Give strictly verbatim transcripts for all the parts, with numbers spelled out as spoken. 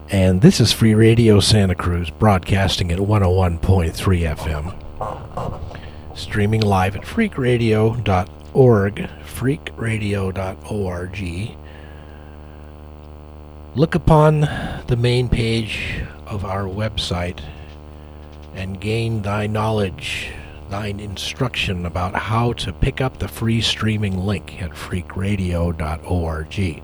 And this is Free Radio Santa Cruz, broadcasting at one oh one point three F M. Streaming live at freak radio dot org, freak radio dot org. Look upon the main page of our website and gain thy knowledge, thine instruction about how to pick up the free streaming link at freak radio dot org.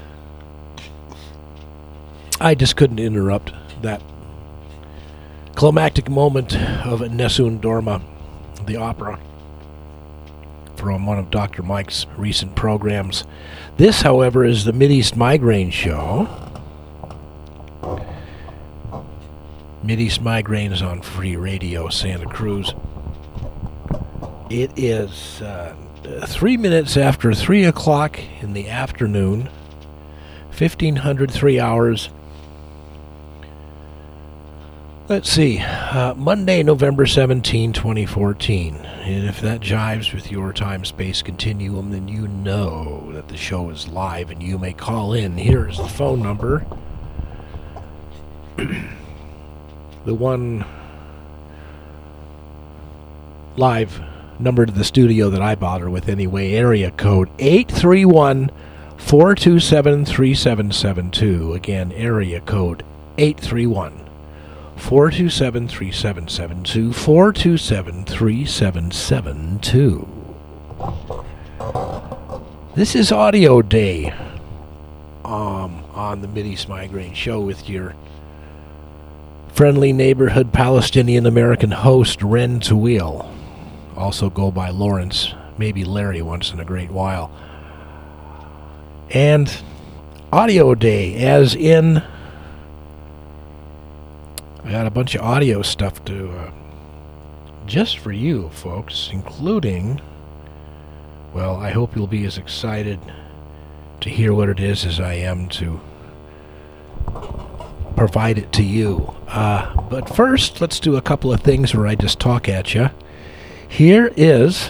I just couldn't interrupt that climactic moment of Nessun Dorma, the opera, from one of Doctor Mike's recent programs. This, however, is the Mideast Migraine Show. Mideast Migraine is on Free Radio Santa Cruz. It is uh, three minutes after three o'clock in the afternoon, fifteen hundred three hours. Let's see, uh, Monday, November seventeenth, twenty fourteen. And if that jives with your time-space continuum, then you know that the show is live and you may call in. Here's the phone number. The one live number to the studio that I bother with anyway, area code eight three one, four two seven, three seven seven two. Again, area code eight three one, four two seven, three seven seven two, four two seven, three seven seven two. This is Audio Day um, on the Mideast Migraine Show with your friendly neighborhood Palestinian-American host, Ren Tawil. Also go by Lawrence, maybe Larry once in a great while. And Audio Day, as in... I got a bunch of audio stuff to, uh, just for you, folks, including, well, I hope you'll be as excited to hear what it is as I am to provide it to you. Uh, but first, let's do a couple of things where I just talk at you. Here is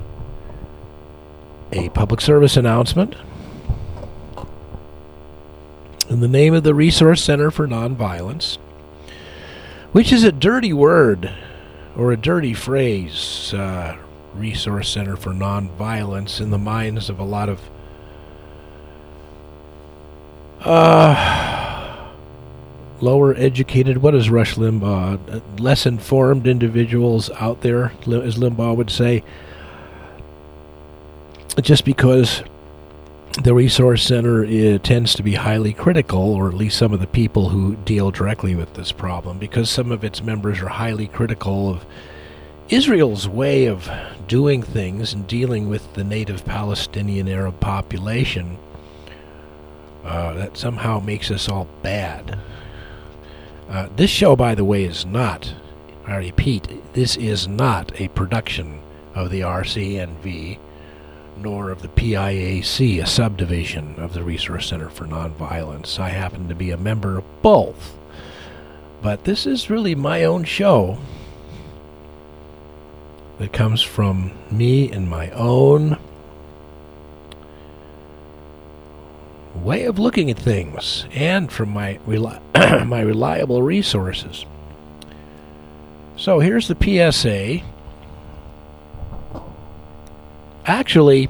a public service announcement in the name of the Resource Center for Nonviolence, which is a dirty word, or a dirty phrase, uh, Resource Center for Nonviolence, in the minds of a lot of uh, lower educated, what is Rush Limbaugh, less informed individuals out there, as Limbaugh would say, just because the Resource Center it tends to be highly critical, or at least some of the people who deal directly with this problem, because some of its members are highly critical of Israel's way of doing things and dealing with the native Palestinian Arab population. Uh, that somehow makes us all bad. Uh, this show, by the way, is not, I repeat, this is not a production of the R C N V, nor of the P I A C, a subdivision of the Resource Center for Nonviolence. I happen to be a member of both. But this is really my own show that comes from me and my own way of looking at things, and from my reli- my reliable resources. So here's the P S A. Actually,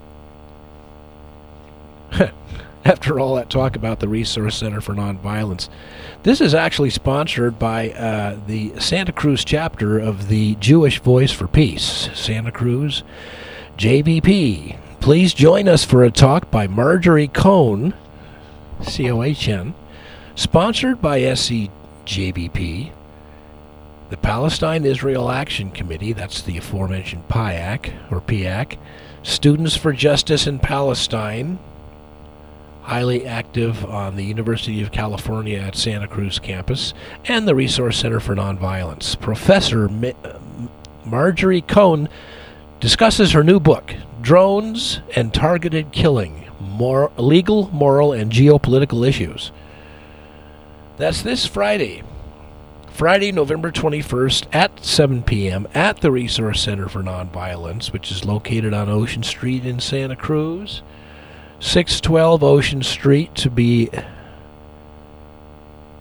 after all that talk about the Resource Center for Nonviolence, this is actually sponsored by uh, the Santa Cruz chapter of the Jewish Voice for Peace, Santa Cruz J V P. Please join us for a talk by Marjorie Cohn, C O H N, sponsored by S C J V P, the Palestine-Israel Action Committee, that's the aforementioned P I A C, or P I A C, Students for Justice in Palestine, highly active on the University of California at Santa Cruz campus, and the Resource Center for Nonviolence. Professor Ma- Marjorie Cohn discusses her new book, Drones and Targeted Killing, Mor- Legal, Moral, and Geopolitical Issues. That's this Friday. Friday, November twenty-first at seven p.m. at the Resource Center for Nonviolence, which is located on Ocean Street in Santa Cruz. six twelve Ocean Street, to be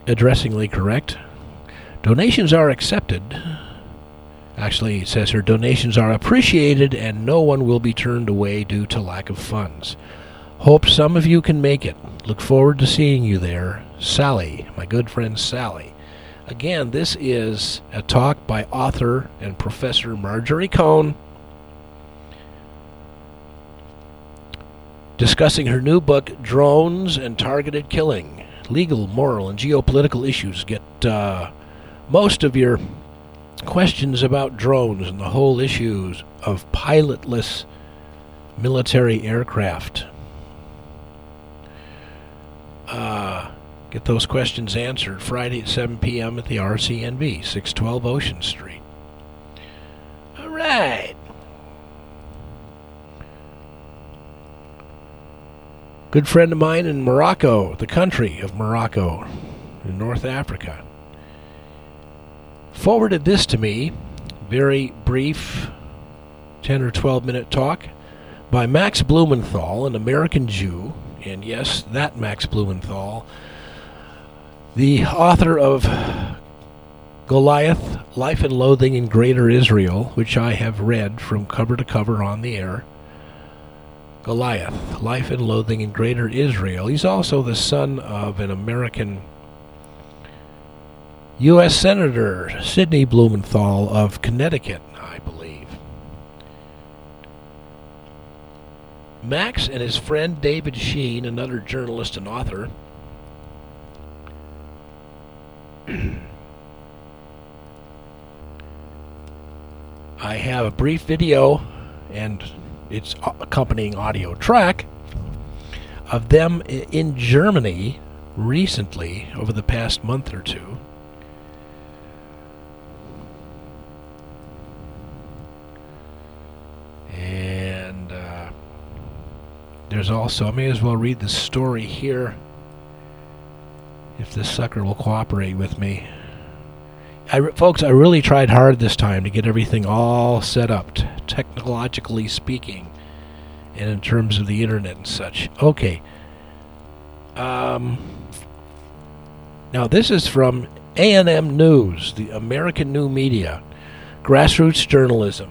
addressingly correct. Donations are accepted. Actually, it says here, donations are appreciated and no one will be turned away due to lack of funds. Hope some of you can make it. Look forward to seeing you there. Sally, my good friend Sally. Again, this is a talk by author and Professor Marjorie Cohn discussing her new book, Drones and Targeted Killing. Legal, moral, and geopolitical issues. Get uh, most of your questions about drones and the whole issues of pilotless military aircraft. Uh, get those questions answered Friday at seven p.m. at the R C N B, six twelve Ocean Street. All right. Good friend of mine in Morocco, the country of Morocco, in North Africa, forwarded this to me, very brief, ten or twelve minute talk by Max Blumenthal, an American Jew, and yes, that Max Blumenthal, the author of Goliath, Life and Loathing in Greater Israel, which I have read from cover to cover on the air. Goliath, Life and Loathing in Greater Israel. He's also the son of an American U S Senator, Sidney Blumenthal of Connecticut, I believe. Max and his friend David Sheen, another journalist and author, I have a brief video and its accompanying audio track of them in Germany recently, over the past month or two. And uh, there's also, I may as well read the story here if this sucker will cooperate with me. I, folks, I really tried hard this time to get everything all set up, t- technologically speaking, and in terms of the internet and such. Okay. Um, now, this is from A and M News, the American New Media, Grassroots Journalism.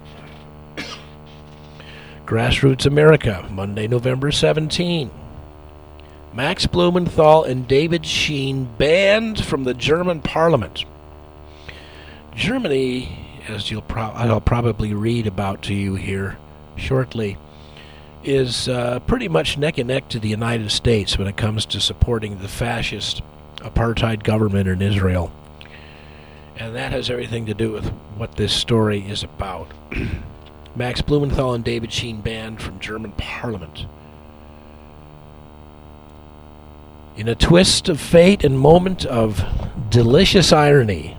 Grassroots America, Monday, November seventeenth. Max Blumenthal and David Sheen banned from the German parliament. Germany, as you'll pro- I'll probably read about to you here shortly, is uh, pretty much neck and neck to the United States when it comes to supporting the fascist apartheid government in Israel. And that has everything to do with what this story is about. Max Blumenthal and David Sheen banned from German parliament. In a twist of fate and moment of delicious irony,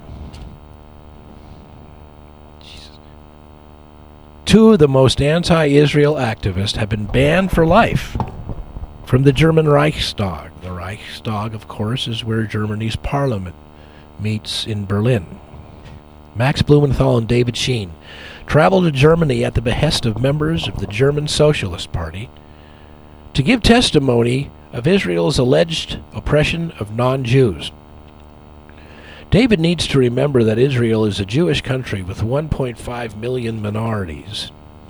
two of the most anti-Israel activists have been banned for life from the German Reichstag. The Reichstag, of course, is where Germany's parliament meets in Berlin. Max Blumenthal and David Sheen traveled to Germany at the behest of members of the German Socialist Party to give testimony of Israel's alleged oppression of non-Jews. David needs to remember that Israel is a Jewish country with one point five million minorities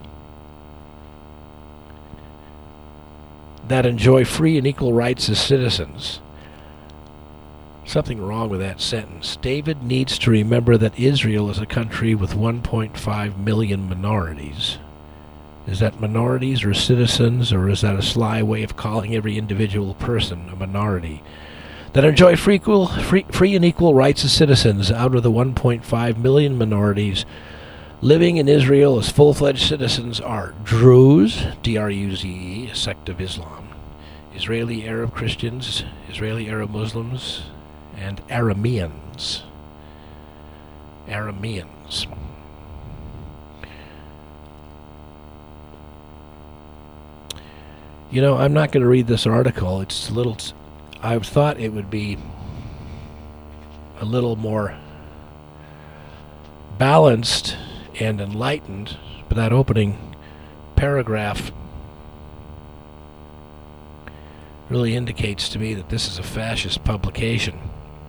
that enjoy free and equal rights as citizens. Something wrong with that sentence. David needs to remember that Israel is a country with one point five million minorities. Is that minorities or citizens, or is that a sly way of calling every individual person a minority? That enjoy free, equal, free, free and equal rights as citizens out of the one point five million minorities living in Israel as full-fledged citizens are Druze, D R U Z E, a sect of Islam, Israeli Arab Christians, Israeli Arab Muslims, and Arameans. Arameans. You know, I'm not going to read this article. It's a little... T- I thought it would be a little more balanced and enlightened, but that opening paragraph really indicates to me that this is a fascist publication.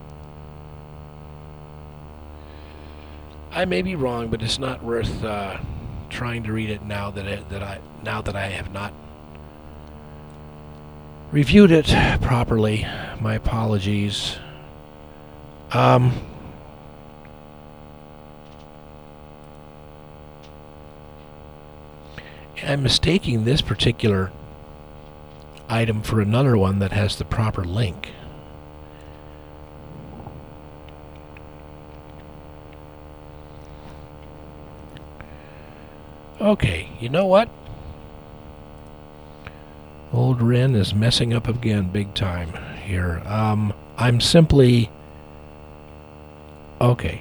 I may be wrong, but it's not worth uh, trying to read it now that it, that I now that I have not reviewed it properly. My apologies. Um, I'm mistaking this particular item for another one that has the proper link. Okay, you know what? Old Ren is messing up again big time here. Um, I'm simply... Okay.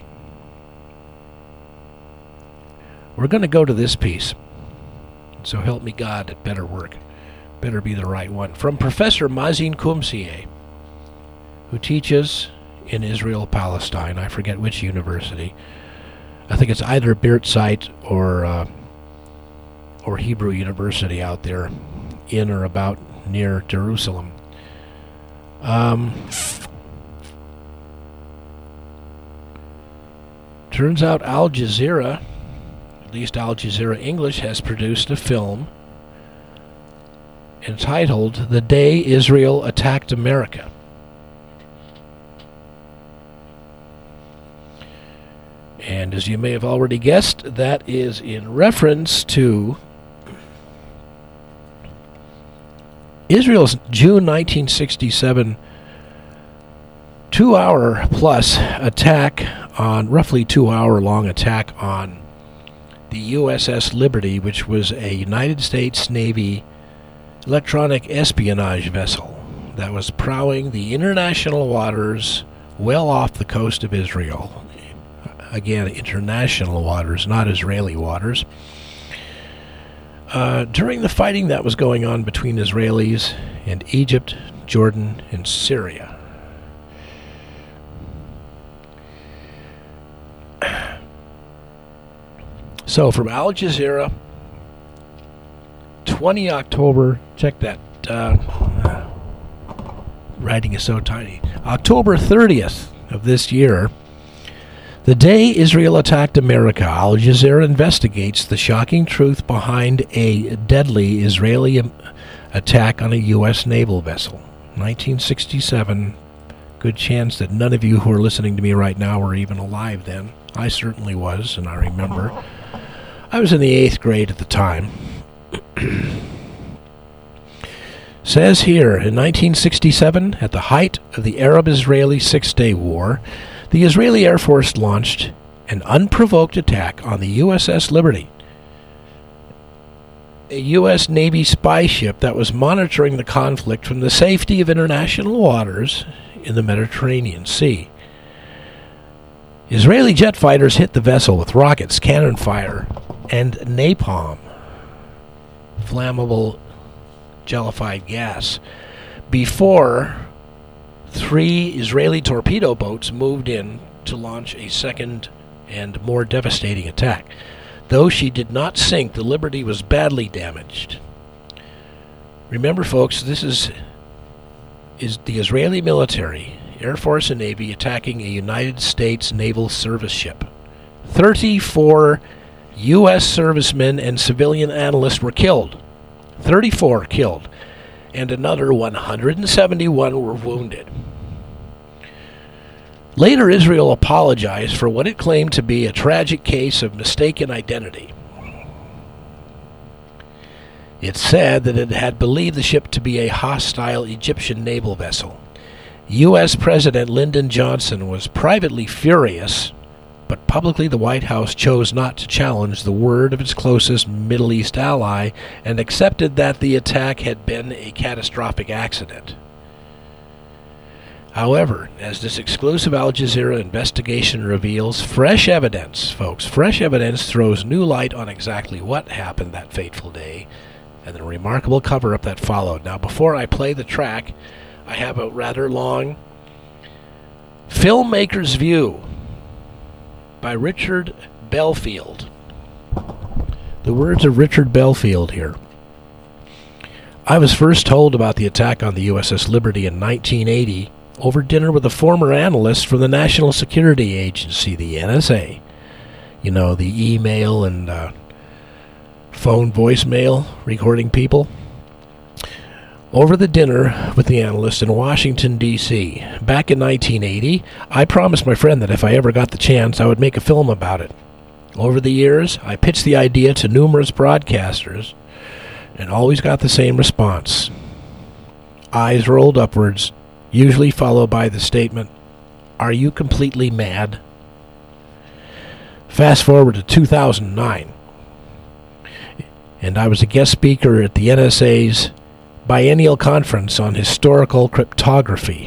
We're going to go to this piece. So help me God, it better work. Better be the right one. From Professor Mazin Kumsiye, who teaches in Israel, Palestine. I forget which university. I think it's either Birzeit or... Uh, or Hebrew University out there in or about near Jerusalem. Um, turns out Al Jazeera, at least Al Jazeera English, has produced a film entitled The Day Israel Attacked America. And as you may have already guessed, that is in reference to Israel's June nineteen sixty-seven two-hour plus attack on, roughly two-hour-long attack on the U S S Liberty, which was a United States Navy electronic espionage vessel that was prowling the international waters well off the coast of Israel. Again, international waters, not Israeli waters. Uh, during the fighting that was going on between Israelis and Egypt, Jordan, and Syria. So from Al Jazeera, the twentieth of October, check that, uh, writing is so tiny, October thirtieth of this year, the day Israel attacked America, Al Jazeera investigates the shocking truth behind a deadly Israeli attack on a U S naval vessel. nineteen sixty-seven, good chance that none of you who are listening to me right now were even alive then. I certainly was, and I remember. I was in the eighth grade at the time. Says here, in nineteen sixty-seven, at the height of the Arab-Israeli Six-Day War, the Israeli Air Force launched an unprovoked attack on the U S S Liberty, a U S Navy spy ship that was monitoring the conflict from the safety of international waters in the Mediterranean Sea. Israeli jet fighters hit the vessel with rockets, cannon fire, and napalm, flammable jellified gas, before three Israeli torpedo boats moved in to launch a second and more devastating attack. Though she did not sink, the Liberty was badly damaged. Remember, folks, this is, is the Israeli military, Air Force and Navy, attacking a United States naval service ship. thirty-four U S servicemen and civilian analysts were killed. thirty-four killed. And another one hundred seventy-one were wounded. Later, Israel apologized for what it claimed to be a tragic case of mistaken identity. It said that it had believed the ship to be a hostile Egyptian naval vessel. U S President Lyndon Johnson was privately furious, but publicly the White House chose not to challenge the word of its closest Middle East ally and accepted that the attack had been a catastrophic accident. However, as this exclusive Al Jazeera investigation reveals, fresh evidence, folks, fresh evidence throws new light on exactly what happened that fateful day and the remarkable cover-up that followed. Now, before I play the track, I have a rather long filmmaker's view by Richard Belfield. The words of Richard Belfield here. I was first told about the attack on the U S S Liberty in nineteen eighty over dinner with a former analyst from the National Security Agency, the N S A. You know, the email and uh, phone voicemail recording people. Over the dinner with the analyst in Washington, D C Back in nineteen eighty, I promised my friend that if I ever got the chance, I would make a film about it. Over the years, I pitched the idea to numerous broadcasters and always got the same response. Eyes rolled upwards, usually followed by the statement, "Are you completely mad?" Fast forward to two thousand nine, and I was a guest speaker at the N S A's Biennial Conference on Historical Cryptography,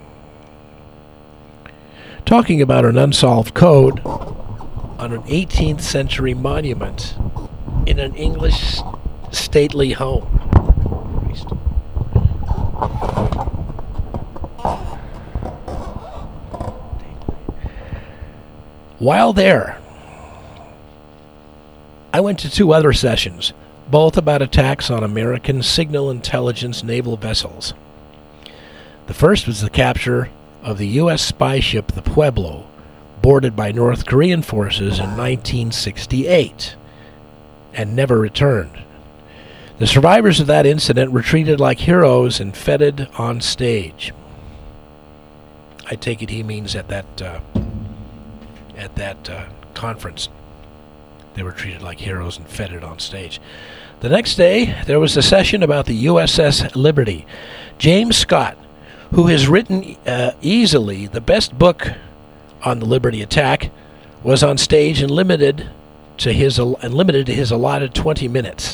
talking about an unsolved code on an eighteenth century monument in an English stately home. While there, I went to two other sessions, both about attacks on American signal intelligence naval vessels. The first was the capture of the U S spy ship the Pueblo, boarded by North Korean forces in nineteen sixty-eight, and never returned. The survivors of that incident were treated like heroes and feted on stage. I take it he means at that uh, at that uh, conference. They were treated like heroes and feted on stage. The next day, there was a session about the U S S Liberty. James Scott, who has written uh, easily the best book on the Liberty attack, was on stage and limited to his and limited to his allotted twenty minutes.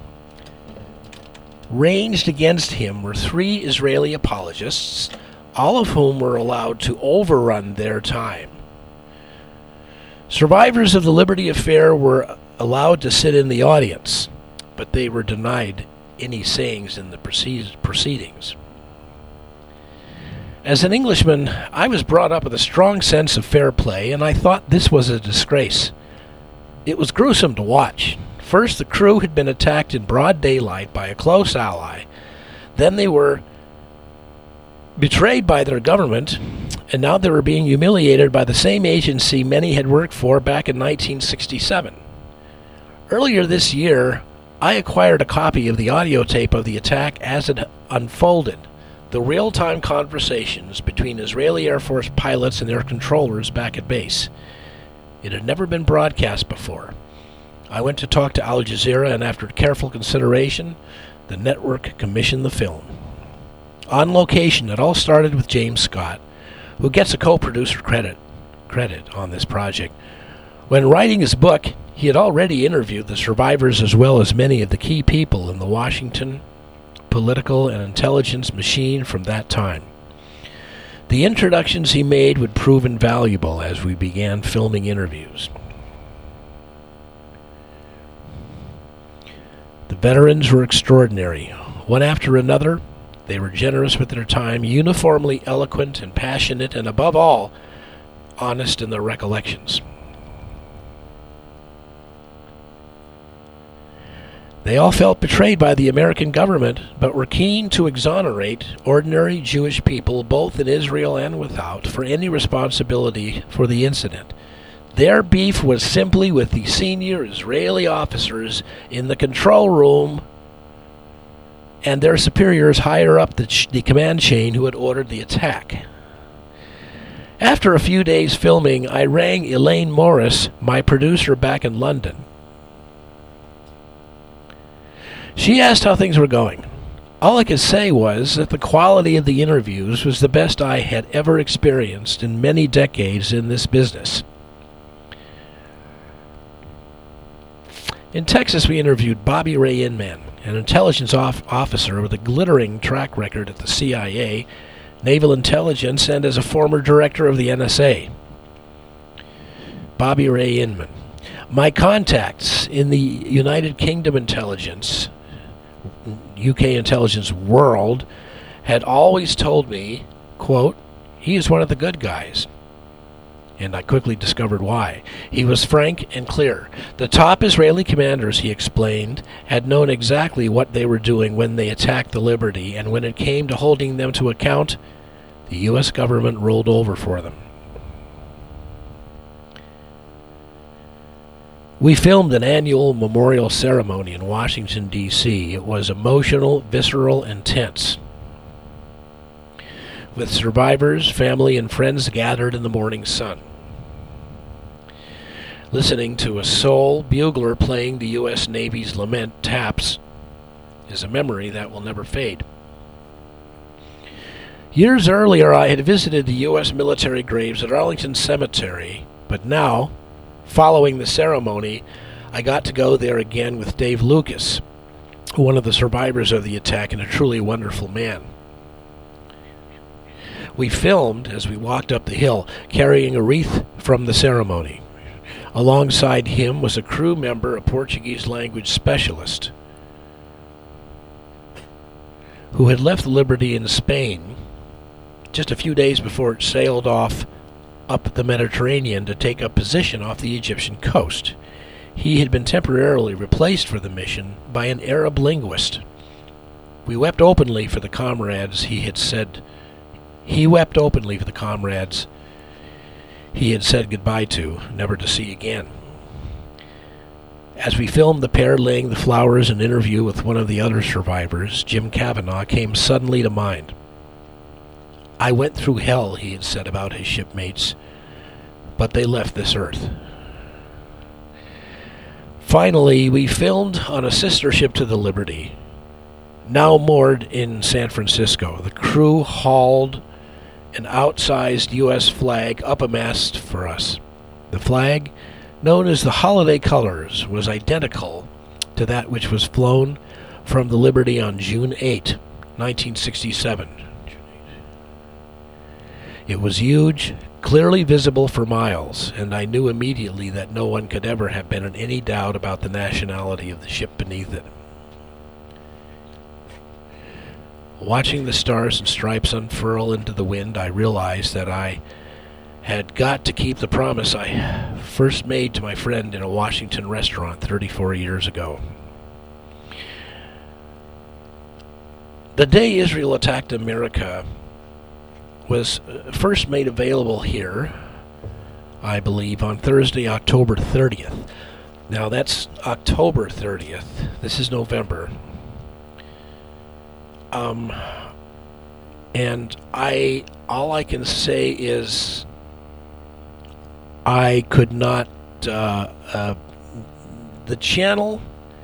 Ranged against him were three Israeli apologists, all of whom were allowed to overrun their time. Survivors of the Liberty affair were allowed to sit in the audience, but they were denied any sayings in the proceedings. As an Englishman, I was brought up with a strong sense of fair play, and I thought this was a disgrace. It was gruesome to watch. First, the crew had been attacked in broad daylight by a close ally. Then they were betrayed by their government, and now they were being humiliated by the same agency many had worked for back in nineteen sixty-seven. Earlier this year, I acquired a copy of the audio tape of the attack as it unfolded, the real-time conversations between Israeli Air Force pilots and their controllers back at base. It had never been broadcast before. I went to talk to Al Jazeera, and after careful consideration, the network commissioned the film. On location, it all started with James Scott, who gets a co-producer credit credit on this project. When writing his book, he had already interviewed the survivors as well as many of the key people in the Washington political and intelligence machine from that time. The introductions he made would prove invaluable as we began filming interviews. The veterans were extraordinary. One after another, they were generous with their time, uniformly eloquent and passionate, and above all, honest in their recollections. They all felt betrayed by the American government, but were keen to exonerate ordinary Jewish people, both in Israel and without, for any responsibility for the incident. Their beef was simply with the senior Israeli officers in the control room and their superiors higher up the, ch- the command chain who had ordered the attack. After a few days filming, I rang Elaine Morris, my producer back in London. She asked how things were going. All I could say was that the quality of the interviews was the best I had ever experienced in many decades in this business. In Texas, we interviewed Bobby Ray Inman, an intelligence off- officer with a glittering track record at the C I A, Naval Intelligence, and as a former director of the N S A. Bobby Ray Inman. My contacts in the United Kingdom intelligence, U K intelligence world, had always told me, quote, he is one of the good guys. And I quickly discovered why. He was frank and clear. The top Israeli commanders, he explained, had known exactly what they were doing when they attacked the Liberty, and when it came to holding them to account, the U S government rolled over for them. We filmed an annual memorial ceremony in Washington, D C It was emotional, visceral, and tense. With survivors, family, and friends gathered in the morning sun, listening to a sole bugler playing the U S Navy's lament taps is a memory that will never fade. Years earlier, I had visited the U S military graves at Arlington Cemetery, but now, following the ceremony, I got to go there again with Dave Lucas, one of the survivors of the attack and a truly wonderful man. We filmed as we walked up the hill, carrying a wreath from the ceremony. Alongside him was a crew member, a Portuguese language specialist, who had left the Liberty in Spain just a few days before it sailed off up the Mediterranean to take up position off the Egyptian coast. He had been temporarily replaced for the mission by an Arab linguist. We wept openly for the comrades he had said. He wept openly for the comrades he had said goodbye to, never to see again. As we filmed the pair laying the flowers, an interview with one of the other survivors, Jim Kavanaugh, came suddenly to mind. I went through hell, he had said about his shipmates, but they left this earth. Finally, we filmed on a sister ship to the Liberty, now moored in San Francisco. The crew hauled an outsized U S flag up a mast for us. The flag, known as the Holiday Colors, was identical to that which was flown from the Liberty on June eighth, nineteen sixty-seven. It was huge, clearly visible for miles, and I knew immediately that no one could ever have been in any doubt about the nationality of the ship beneath it. Watching the stars and stripes unfurl into the wind, I realized that I had got to keep the promise I first made to my friend in a Washington restaurant thirty-four years ago. The day Israel attacked America was first made available here, I believe, on Thursday, October thirtieth. Now, that's October thirtieth. This is November. Um, and I, all I can say is I could not, uh, uh, the channel,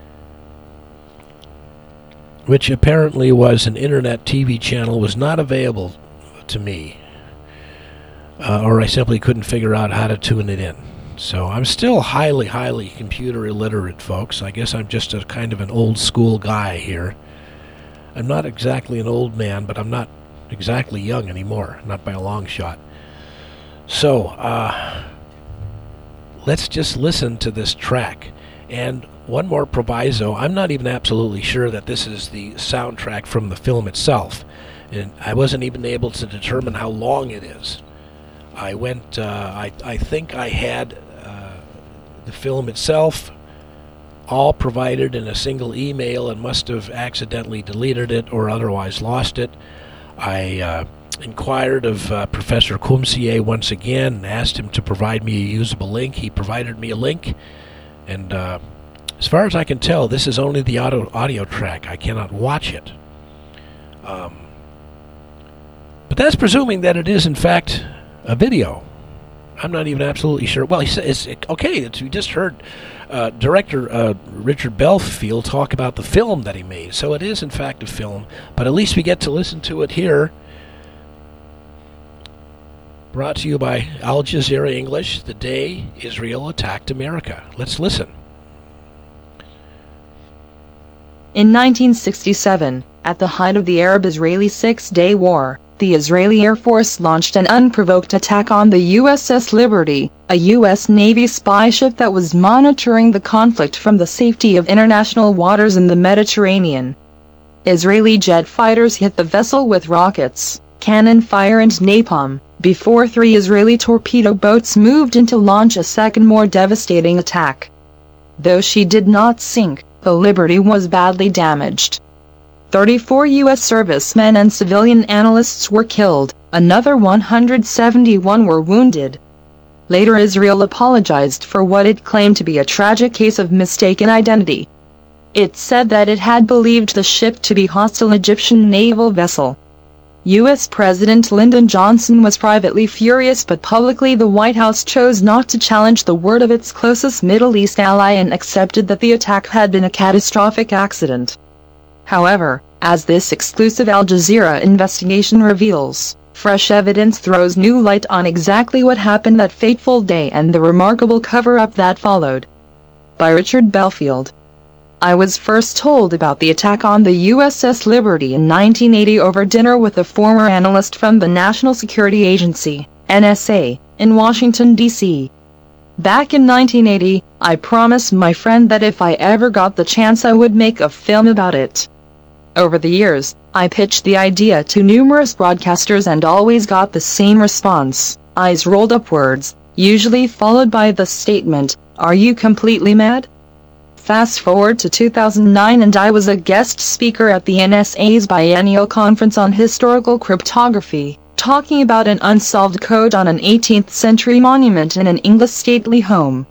which apparently was an internet T V channel, was not available to me, uh, or I simply couldn't figure out how to tune it in. So I'm still highly, highly computer illiterate, folks. I guess I'm just a kind of an old school guy here. I'm not exactly an old man, but I'm not exactly young anymore, not by a long shot. So, uh, let's just listen to this track. And one more proviso, I'm not even absolutely sure that this is the soundtrack from the film itself. And I wasn't even able to determine how long it is. I went, uh, I, I think I had uh, the film itself all provided in a single email and must have accidentally deleted it or otherwise lost it. I uh, inquired of uh, Professor Coumsier once again and asked him to provide me a usable link. He provided me a link, and uh, as far as I can tell, this is only the audio, audio track. I cannot watch it. Um, but that's presuming that it is, in fact, a video. I'm not even absolutely sure. Well, he says, okay, it's, we just heard uh, director uh, Richard Belfield talk about the film that he made. So it is, in fact, a film, but at least we get to listen to it here. Brought to you by Al Jazeera English, the day Israel attacked America. Let's listen. In nineteen sixty-seven, at the height of the Arab-Israeli Six-Day War, the Israeli Air Force launched an unprovoked attack on the U S S Liberty, a U S Navy spy ship that was monitoring the conflict from the safety of international waters in the Mediterranean. Israeli jet fighters hit the vessel with rockets, cannon fire and napalm, before three Israeli torpedo boats moved in to launch a second more devastating attack. Though she did not sink, the Liberty was badly damaged. thirty-four U S servicemen and civilian analysts were killed, another one hundred seventy-one were wounded. Later, Israel apologized for what it claimed to be a tragic case of mistaken identity. It said that it had believed the ship to be a hostile Egyptian naval vessel. U S President Lyndon Johnson was privately furious, but publicly the White House chose not to challenge the word of its closest Middle East ally and accepted that the attack had been a catastrophic accident. However, as this exclusive Al Jazeera investigation reveals, fresh evidence throws new light on exactly what happened that fateful day and the remarkable cover-up that followed. By Richard Belfield. I was first told about the attack on the U S S Liberty in nineteen eighty over dinner with a former analyst from the National Security Agency, N S A, in Washington, D C Back in nineteen eighty, I promised my friend that if I ever got the chance I would make a film about it. Over the years, I pitched the idea to numerous broadcasters and always got the same response, eyes rolled upwards, usually followed by the statement, "Are you completely mad?" Fast forward to two thousand nine and I was a guest speaker at the N S A's biennial conference on historical cryptography, talking about an unsolved code on an eighteenth century monument in an English stately home.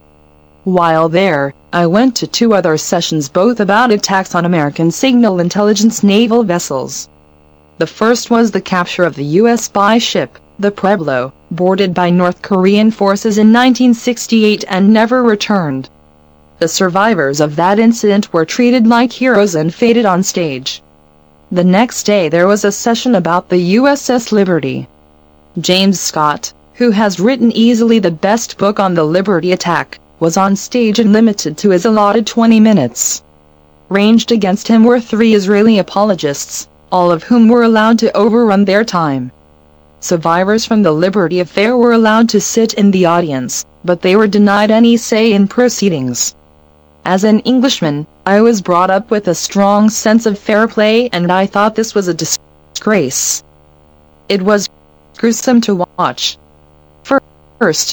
While there, I went to two other sessions, both about attacks on American signal intelligence naval vessels. The first was the capture of the U S spy ship, the Pueblo, boarded by North Korean forces in nineteen sixty-eight and never returned. The survivors of that incident were treated like heroes and feted on stage. The next day there was a session about the U S S Liberty. James Scott, who has written easily the best book on the Liberty attack, was on stage and limited to his allotted twenty minutes. Ranged against him were three Israeli apologists, all of whom were allowed to overrun their time. Survivors from the Liberty affair were allowed to sit in the audience, but they were denied any say in proceedings. As an Englishman, I was brought up with a strong sense of fair play and I thought this was a disgrace. It was gruesome to watch. First,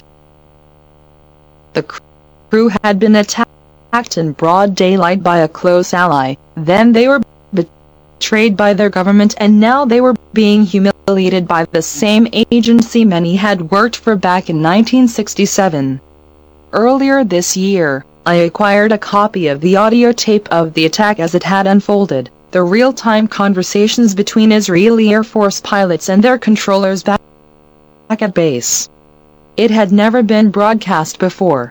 the crew had been attacked in broad daylight by a close ally, then they were betrayed by their government, and now they were being humiliated by the same agency many had worked for back in nineteen sixty-seven. Earlier this year, I acquired a copy of the audio tape of the attack as it had unfolded, the real-time conversations between Israeli Air Force pilots and their controllers back at base. It had never been broadcast before.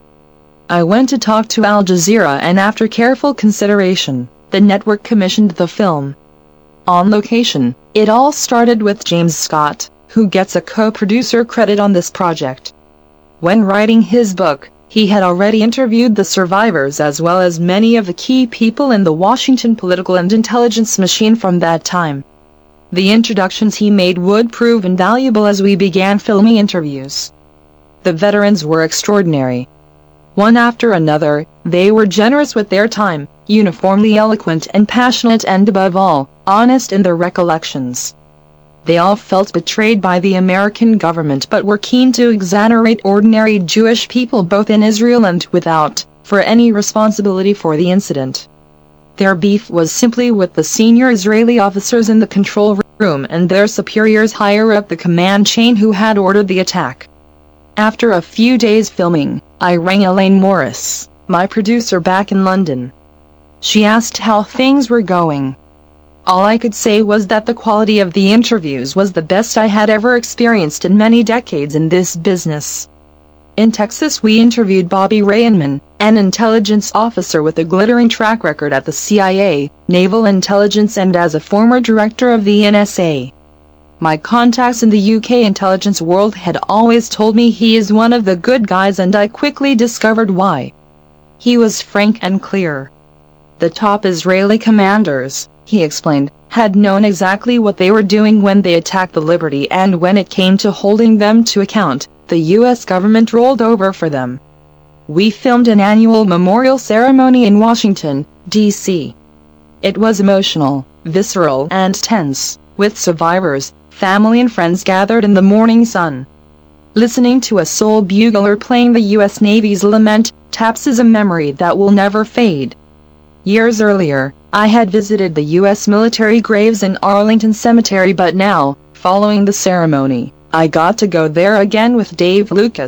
I went to talk to Al Jazeera and after careful consideration, the network commissioned the film. On location, it all started with James Scott, who gets a co-producer credit on this project. When writing his book, he had already interviewed the survivors as well as many of the key people in the Washington political and intelligence machine from that time. The introductions he made would prove invaluable as we began filming interviews. The veterans were extraordinary. One after another, they were generous with their time, uniformly eloquent and passionate, and above all, honest in their recollections. They all felt betrayed by the American government but were keen to exonerate ordinary Jewish people both in Israel and without, for any responsibility for the incident. Their beef was simply with the senior Israeli officers in the control room and their superiors higher up the command chain who had ordered the attack. After a few days filming, I rang Elaine Morris, my producer back in London. She asked how things were going. All I could say was that the quality of the interviews was the best I had ever experienced in many decades in this business. In Texas we interviewed Bobby Rainman, an intelligence officer with a glittering track record at the C I A, Naval Intelligence, and as a former director of the N S A. My contacts in the U K intelligence world had always told me he is one of the good guys, and I quickly discovered why. He was frank and clear. The top Israeli commanders, he explained, had known exactly what they were doing when they attacked the Liberty, and when it came to holding them to account, the U S government rolled over for them. We filmed an annual memorial ceremony in Washington, D C It was emotional, visceral, and tense, with survivors, family and friends gathered in the morning sun. Listening to a soul bugler playing the U S Navy's Lament taps is a memory that will never fade. Years earlier, I had visited the U S military graves in Arlington Cemetery, but now, following the ceremony, I got to go there again with Dave Lucas,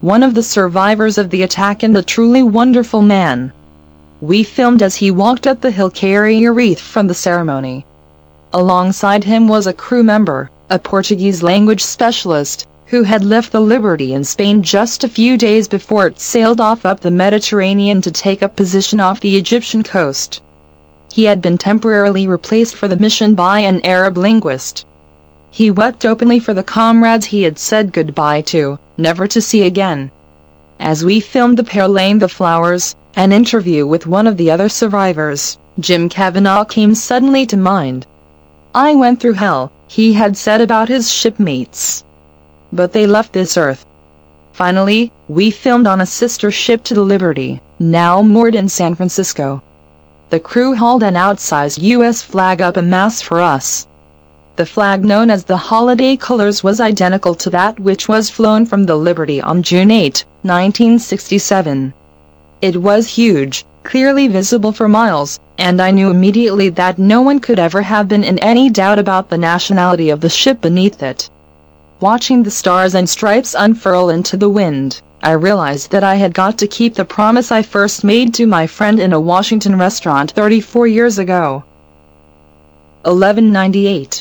one of the survivors of the attack and a truly wonderful man. We filmed as he walked up the hill carrying a wreath from the ceremony. Alongside him was a crew member, a Portuguese language specialist, who had left the Liberty in Spain just a few days before it sailed off up the Mediterranean to take up position off the Egyptian coast. He had been temporarily replaced for the mission by an Arab linguist. He wept openly for the comrades he had said goodbye to, never to see again. As we filmed the pair laying the flowers, an interview with one of the other survivors, Jim Kavanagh, came suddenly to mind. "I went through hell," he had said about his shipmates. "But they left this earth." Finally, we filmed on a sister ship to the Liberty, now moored in San Francisco. The crew hauled an outsized U S flag up en masse for us. The flag, known as the Holiday Colors, was identical to that which was flown from the Liberty on June eighth, nineteen sixty-seven. It was huge, clearly visible for miles, and I knew immediately that no one could ever have been in any doubt about the nationality of the ship beneath it. Watching the stars and stripes unfurl into the wind, I realized that I had got to keep the promise I first made to my friend in a Washington restaurant thirty-four years ago. eleven ninety-eight.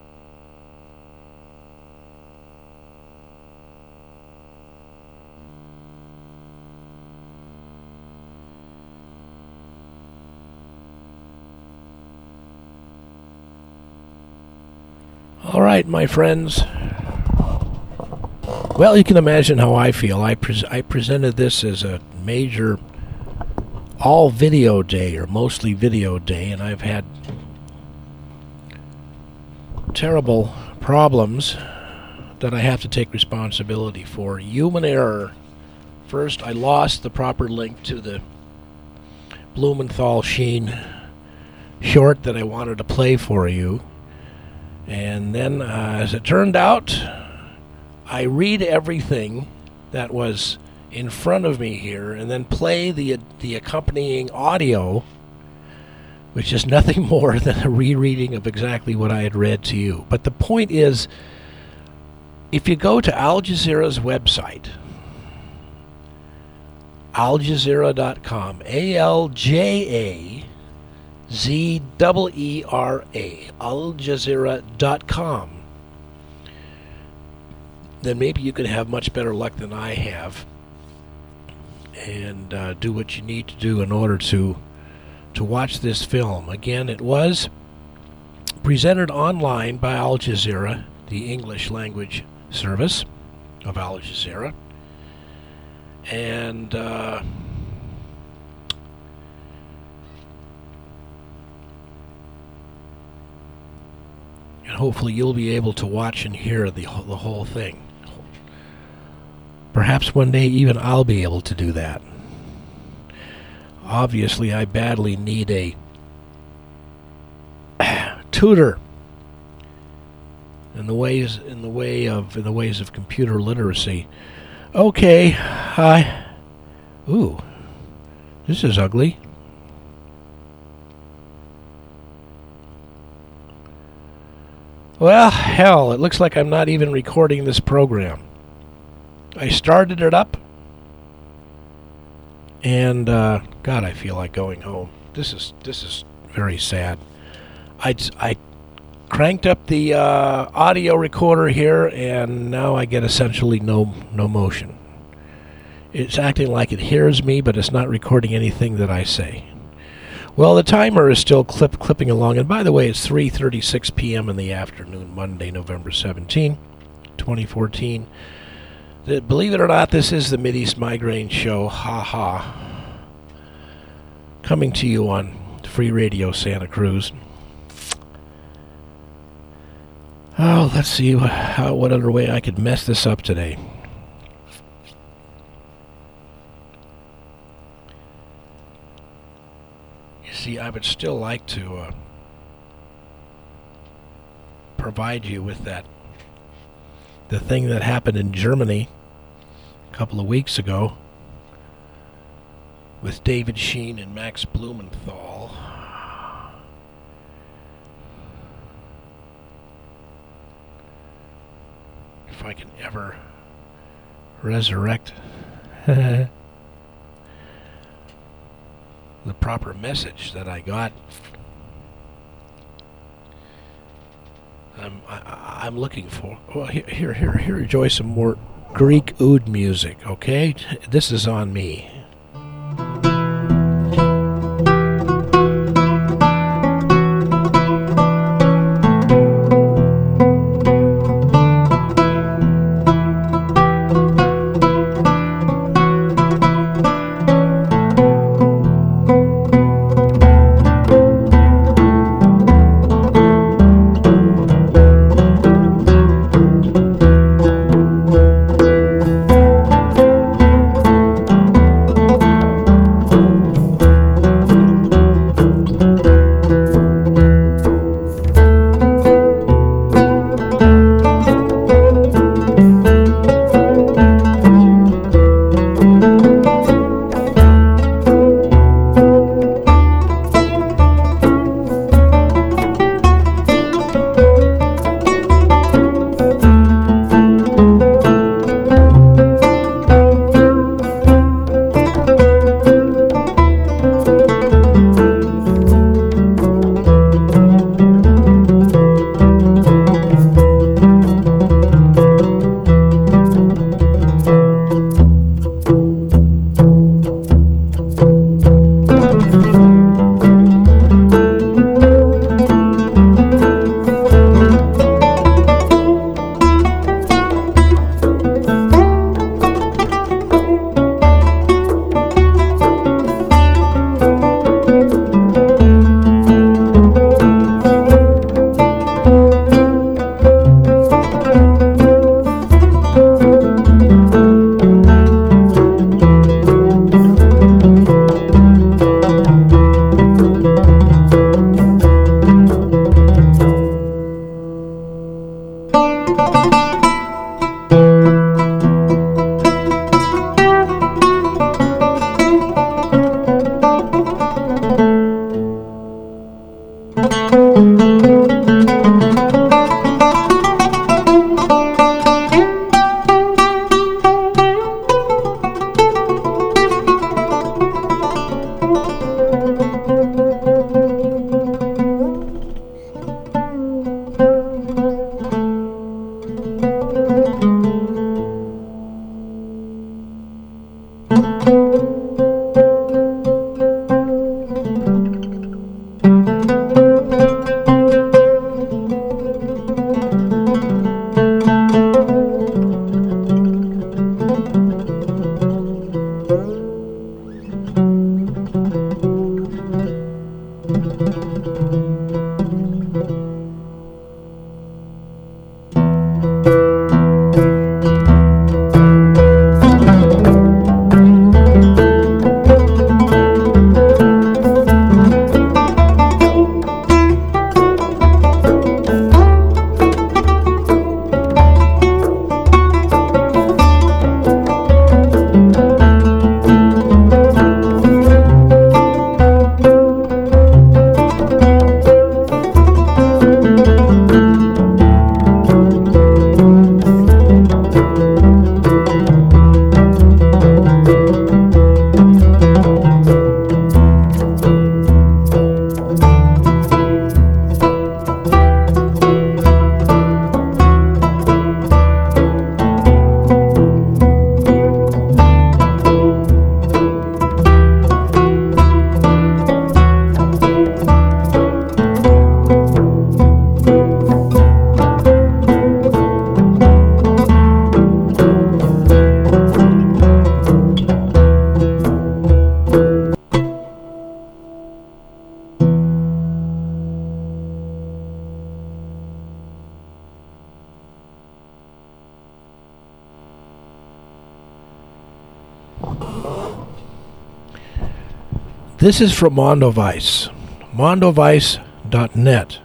All right, my friends. Well, you can imagine how I feel. I, pre- I presented this as a major all-video day, or mostly video day, and I've had terrible problems that I have to take responsibility for. Human error. First, I lost the proper link to the Blumenthal Sheen short that I wanted to play for you. And then, uh, as it turned out, I read everything that was in front of me here and then play the the accompanying audio, which is nothing more than a rereading of exactly what I had read to you. But the point is, if you go to Al Jazeera's website, al jazeera dot com, A L J A Z E E R A, al jazeera dot com, then maybe you can have much better luck than I have and uh, do what you need to do in order to to watch this film. Again, it was presented online by Al Jazeera, the English language service of Al Jazeera, and uh, and hopefully you'll be able to watch and hear the the whole thing. Perhaps one day even I'll be able to do that. Obviously, I badly need a tutor in the ways in the way of in the ways of computer literacy. Okay, I. Ooh, this is ugly. Well, hell, it looks like I'm not even recording this program. I started it up, and uh, God, I feel like going home. This is this is very sad. I I cranked up the uh, audio recorder here, and now I get essentially no no motion. It's acting like it hears me, but it's not recording anything that I say. Well, the timer is still clip clipping along, and by the way, it's three thirty-six p.m. in the afternoon, Monday, November seventeenth, twenty fourteen. The, believe it or not, this is the Mideast Migraine Show, ha ha, coming to you on Free Radio Santa Cruz. Oh, let's see what, how, what other way I could mess this up today. You see, I would still like to uh, provide you with that, the thing that happened in Germany a couple of weeks ago with David Sheen and Max Blumenthal. If I can ever resurrect the proper message that I got. I'm I, I'm looking for. Well, here here here here enjoy some more Greek oud music. Okay, this is on me. This is from Mondovice, mondovice dot net.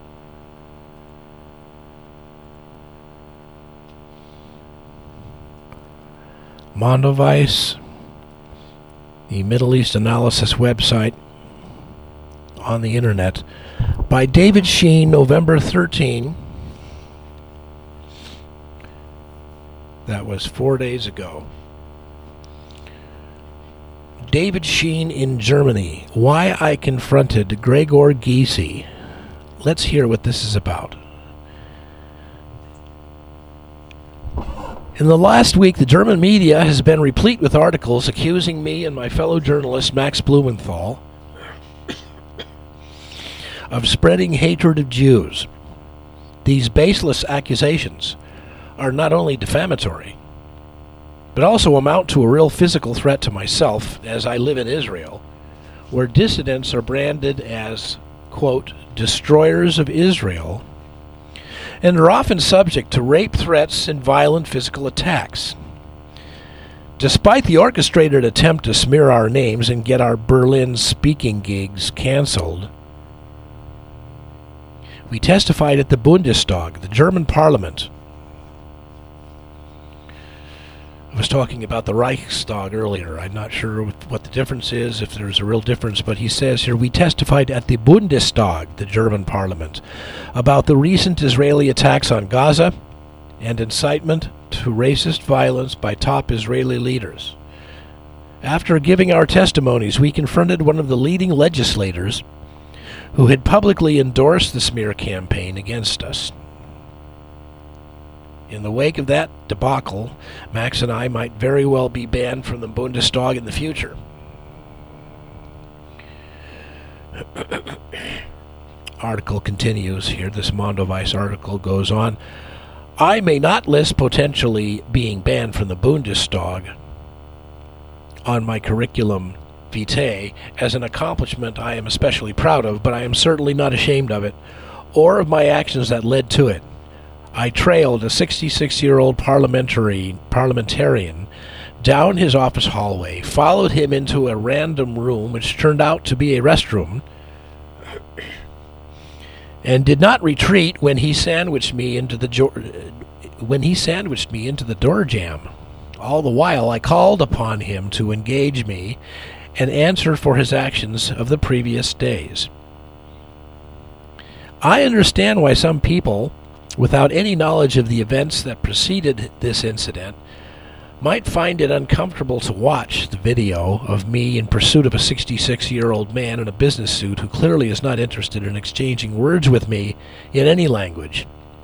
Mondovice, the Middle East analysis website on the internet, by David Sheen, November thirteenth. That was four days ago. David Sheen in Germany. Why I confronted Gregor Gysi. Let's hear what this is about. In the last week, the German media has been replete with articles accusing me and my fellow journalist Max Blumenthal of spreading hatred of Jews. These baseless accusations are not only defamatory, but also amount to a real physical threat to myself as I live in Israel, where dissidents are branded as, quote, destroyers of Israel, and are often subject to rape threats and violent physical attacks. Despite the orchestrated attempt to smear our names and get our Berlin speaking gigs canceled, we testified at the Bundestag, the German parliament. I was talking about the Reichstag earlier. I'm not sure what the difference is, if there's a real difference, but he says here, we testified at the Bundestag, the German parliament, about the recent Israeli attacks on Gaza and incitement to racist violence by top Israeli leaders. After giving our testimonies, we confronted one of the leading legislators who had publicly endorsed the smear campaign against us. In the wake of that debacle, Max and I might very well be banned from the Bundestag in the future. Article continues here. This Mondoweiss article goes on. I may not list potentially being banned from the Bundestag on my curriculum vitae as an accomplishment I am especially proud of, but I am certainly not ashamed of it, or of my actions that led to it. I trailed a sixty-six-year-old parliamentary parliamentarian down his office hallway, followed him into a random room which turned out to be a restroom, and did not retreat when he sandwiched me into the jo- when he sandwiched me into the door jamb. All the while, I called upon him to engage me and answer for his actions of the previous days. I understand why some people, without any knowledge of the events that preceded this incident, might find it uncomfortable to watch the video of me in pursuit of a sixty-six-year-old man in a business suit who clearly is not interested in exchanging words with me in any language.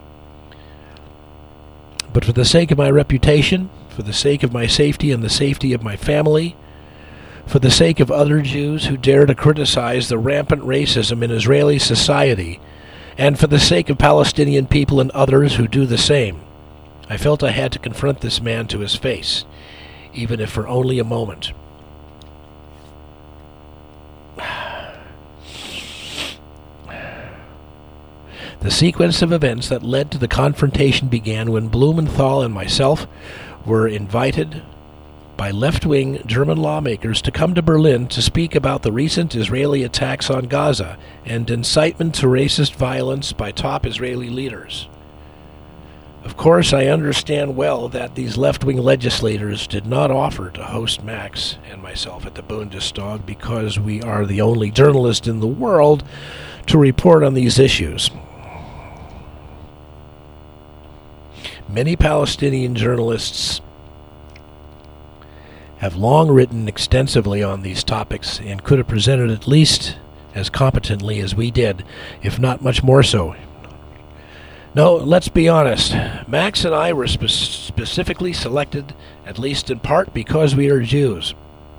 But for the sake of my reputation, for the sake of my safety and the safety of my family, for the sake of other Jews who dare to criticize the rampant racism in Israeli society, and for the sake of Palestinian people and others who do the same, I felt I had to confront this man to his face, even if for only a moment. The sequence of events that led to the confrontation began when Blumenthal and myself were invited by left-wing German lawmakers to come to Berlin to speak about the recent Israeli attacks on Gaza and incitement to racist violence by top Israeli leaders. Of course, I understand well that these left-wing legislators did not offer to host Max and myself at the Bundestag because we are the only journalists in the world to report on these issues. Many Palestinian journalists have long written extensively on these topics and could have presented at least as competently as we did, if not much more so. No, let's be honest. Max and I were spe- specifically selected, at least in part, because we are Jews.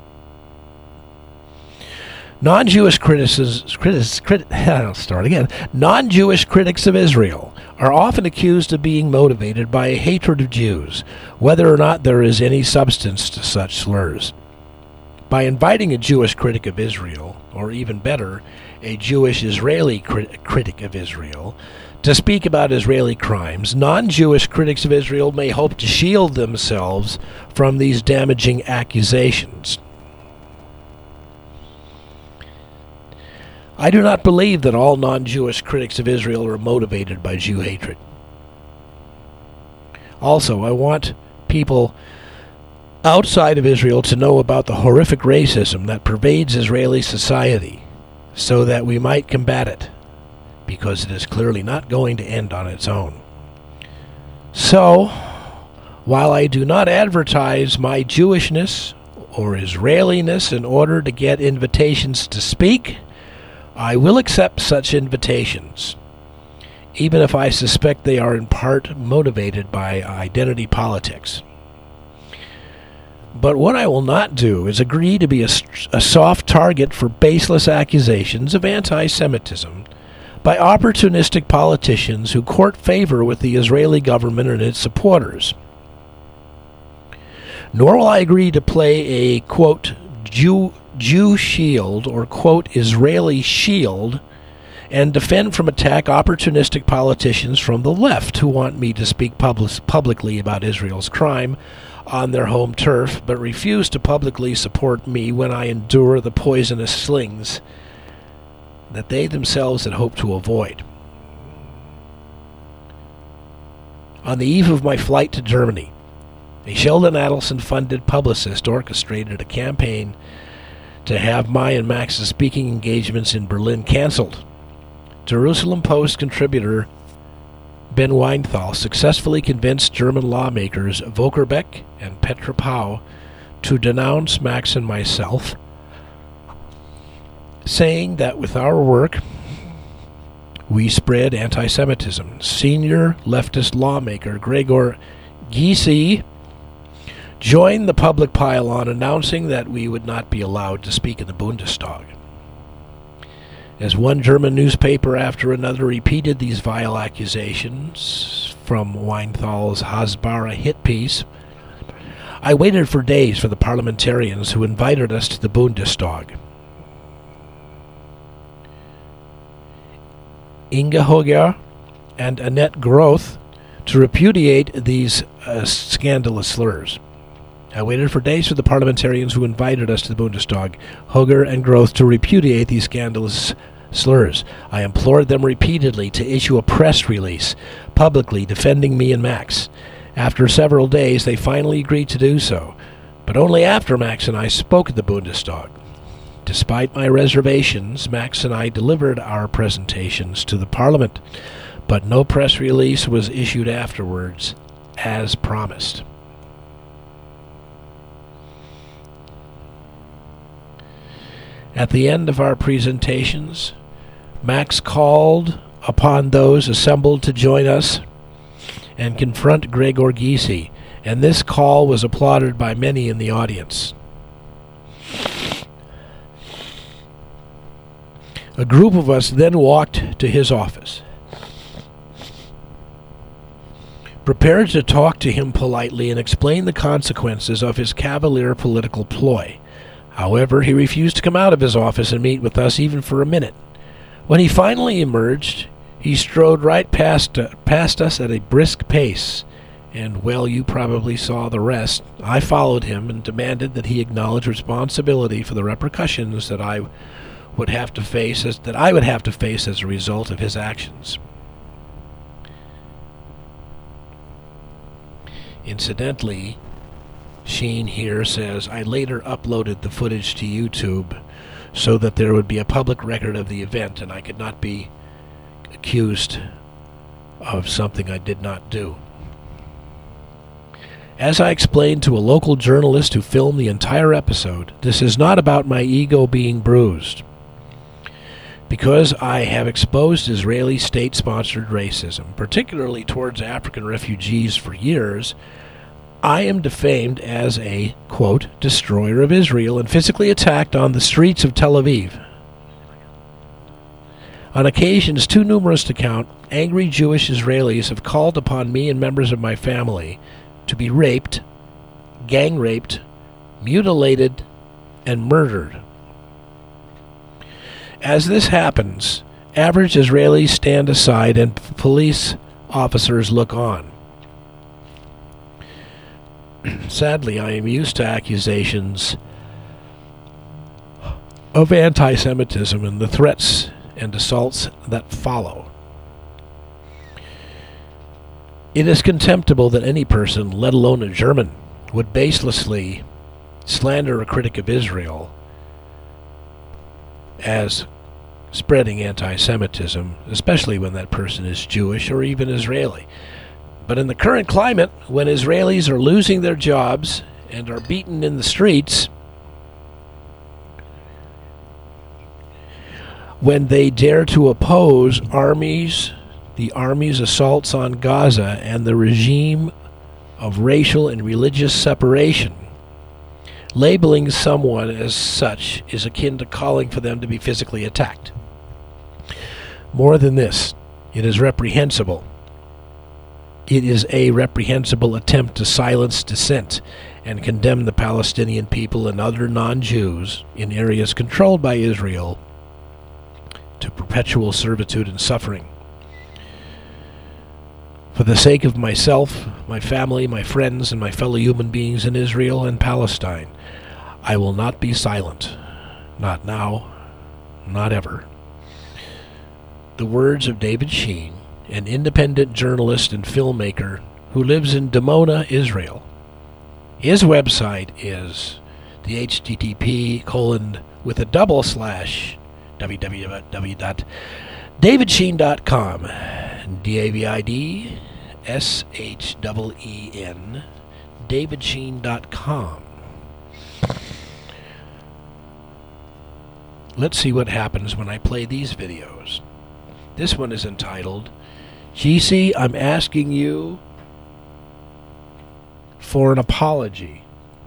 Non-Jewish critics, critics, crit- I'll start again. Non-Jewish critics of Israel are often accused of being motivated by a hatred of Jews, whether or not there is any substance to such slurs. By inviting a Jewish critic of Israel, or even better, a Jewish Israeli crit- critic of Israel, to speak about Israeli crimes, non-Jewish critics of Israel may hope to shield themselves from these damaging accusations. I do not believe that all non-Jewish critics of Israel are motivated by Jew hatred. Also, I want people outside of Israel to know about the horrific racism that pervades Israeli society, so that we might combat it, because it is clearly not going to end on its own. So, While I do not advertise my Jewishness or Israeliness in order to get invitations to speak, I will accept such invitations, even if I suspect they are in part motivated by identity politics. But what I will not do is agree to be a, a soft target for baseless accusations of anti-Semitism by opportunistic politicians who court favor with the Israeli government and its supporters. Nor will I agree to play a, quote, Jew, Jew shield or, quote, Israeli shield and defend from attack opportunistic politicians from the left who want me to speak public, publicly about Israel's crime on their home turf, but refuse to publicly support me when I endure the poisonous slings that they themselves had hoped to avoid. On the eve of my flight to Germany, a Sheldon Adelson-funded publicist orchestrated a campaign to have my and Max's speaking engagements in Berlin canceled. Jerusalem Post contributor Ben Weinthal successfully convinced German lawmakers Volker Beck and Petra Pau to denounce Max and myself, saying that with our work we spread anti-Semitism. Senior leftist lawmaker Gregor Gysi joined the public pile-on, announcing that we would not be allowed to speak in the Bundestag. As one German newspaper after another repeated these vile accusations from Weinthal's Hasbara hit piece, I waited for days for the parliamentarians who invited us to the Bundestag. Inga Hoger and Annette Groth to repudiate these uh, scandalous slurs. I waited for days for the parliamentarians who invited us to the Bundestag, Hoger and Groth, to repudiate these scandalous slurs. I implored them repeatedly to issue a press release publicly defending me and Max. After several days, they finally agreed to do so, but only after Max and I spoke at the Bundestag. Despite my reservations, Max and I delivered our presentations to the Parliament, but no press release was issued afterwards, as promised. At the end of our presentations, Max called upon those assembled to join us and confront Gregor Gysi, and this call was applauded by many in the audience. A group of us then walked to his office, prepared to talk to him politely and explain the consequences of his cavalier political ploy. However, he refused to come out of his office and meet with us even for a minute. When he finally emerged, he strode right past, uh, past us at a brisk pace, and, well, you probably saw the rest. I followed him and demanded that he acknowledge responsibility for the repercussions that I would have to face as, that I would have to face as a result of his actions. Incidentally, Sheen here says, I later uploaded the footage to YouTube so that there would be a public record of the event and I could not be accused of something I did not do. As I explained to a local journalist who filmed the entire episode, this is not about my ego being bruised. Because I have exposed Israeli state-sponsored racism, particularly towards African refugees, for years, I am defamed as a, quote, destroyer of Israel and physically attacked on the streets of Tel Aviv. On occasions too numerous to count, angry Jewish Israelis have called upon me and members of my family to be raped, gang-raped, mutilated, and murdered. As this happens, average Israelis stand aside and police officers look on. Sadly, I am used to accusations of anti-Semitism and the threats and assaults that follow. It is contemptible that any person, let alone a German, would baselessly slander a critic of Israel as spreading anti-Semitism, especially when that person is Jewish or even Israeli. But in the current climate, when Israelis are losing their jobs and are beaten in the streets, when they dare to oppose armies, the army's assaults on Gaza and the regime of racial and religious separation, labeling someone as such is akin to calling for them to be physically attacked. More than this, it is reprehensible. It is a reprehensible attempt to silence dissent and condemn the Palestinian people and other non-Jews in areas controlled by Israel to perpetual servitude and suffering. For the sake of myself, my family, my friends, and my fellow human beings in Israel and Palestine, I will not be silent. Not now, not ever. The words of David Sheen, an independent journalist and filmmaker who lives in Dimona, Israel. His website is the H T T P colon with a double slash www dot david sheen dot com. D A V I D S H E E N david sheen dot com. Let's see what happens when I play these videos. This one is entitled, G C, I'm asking you for an apology.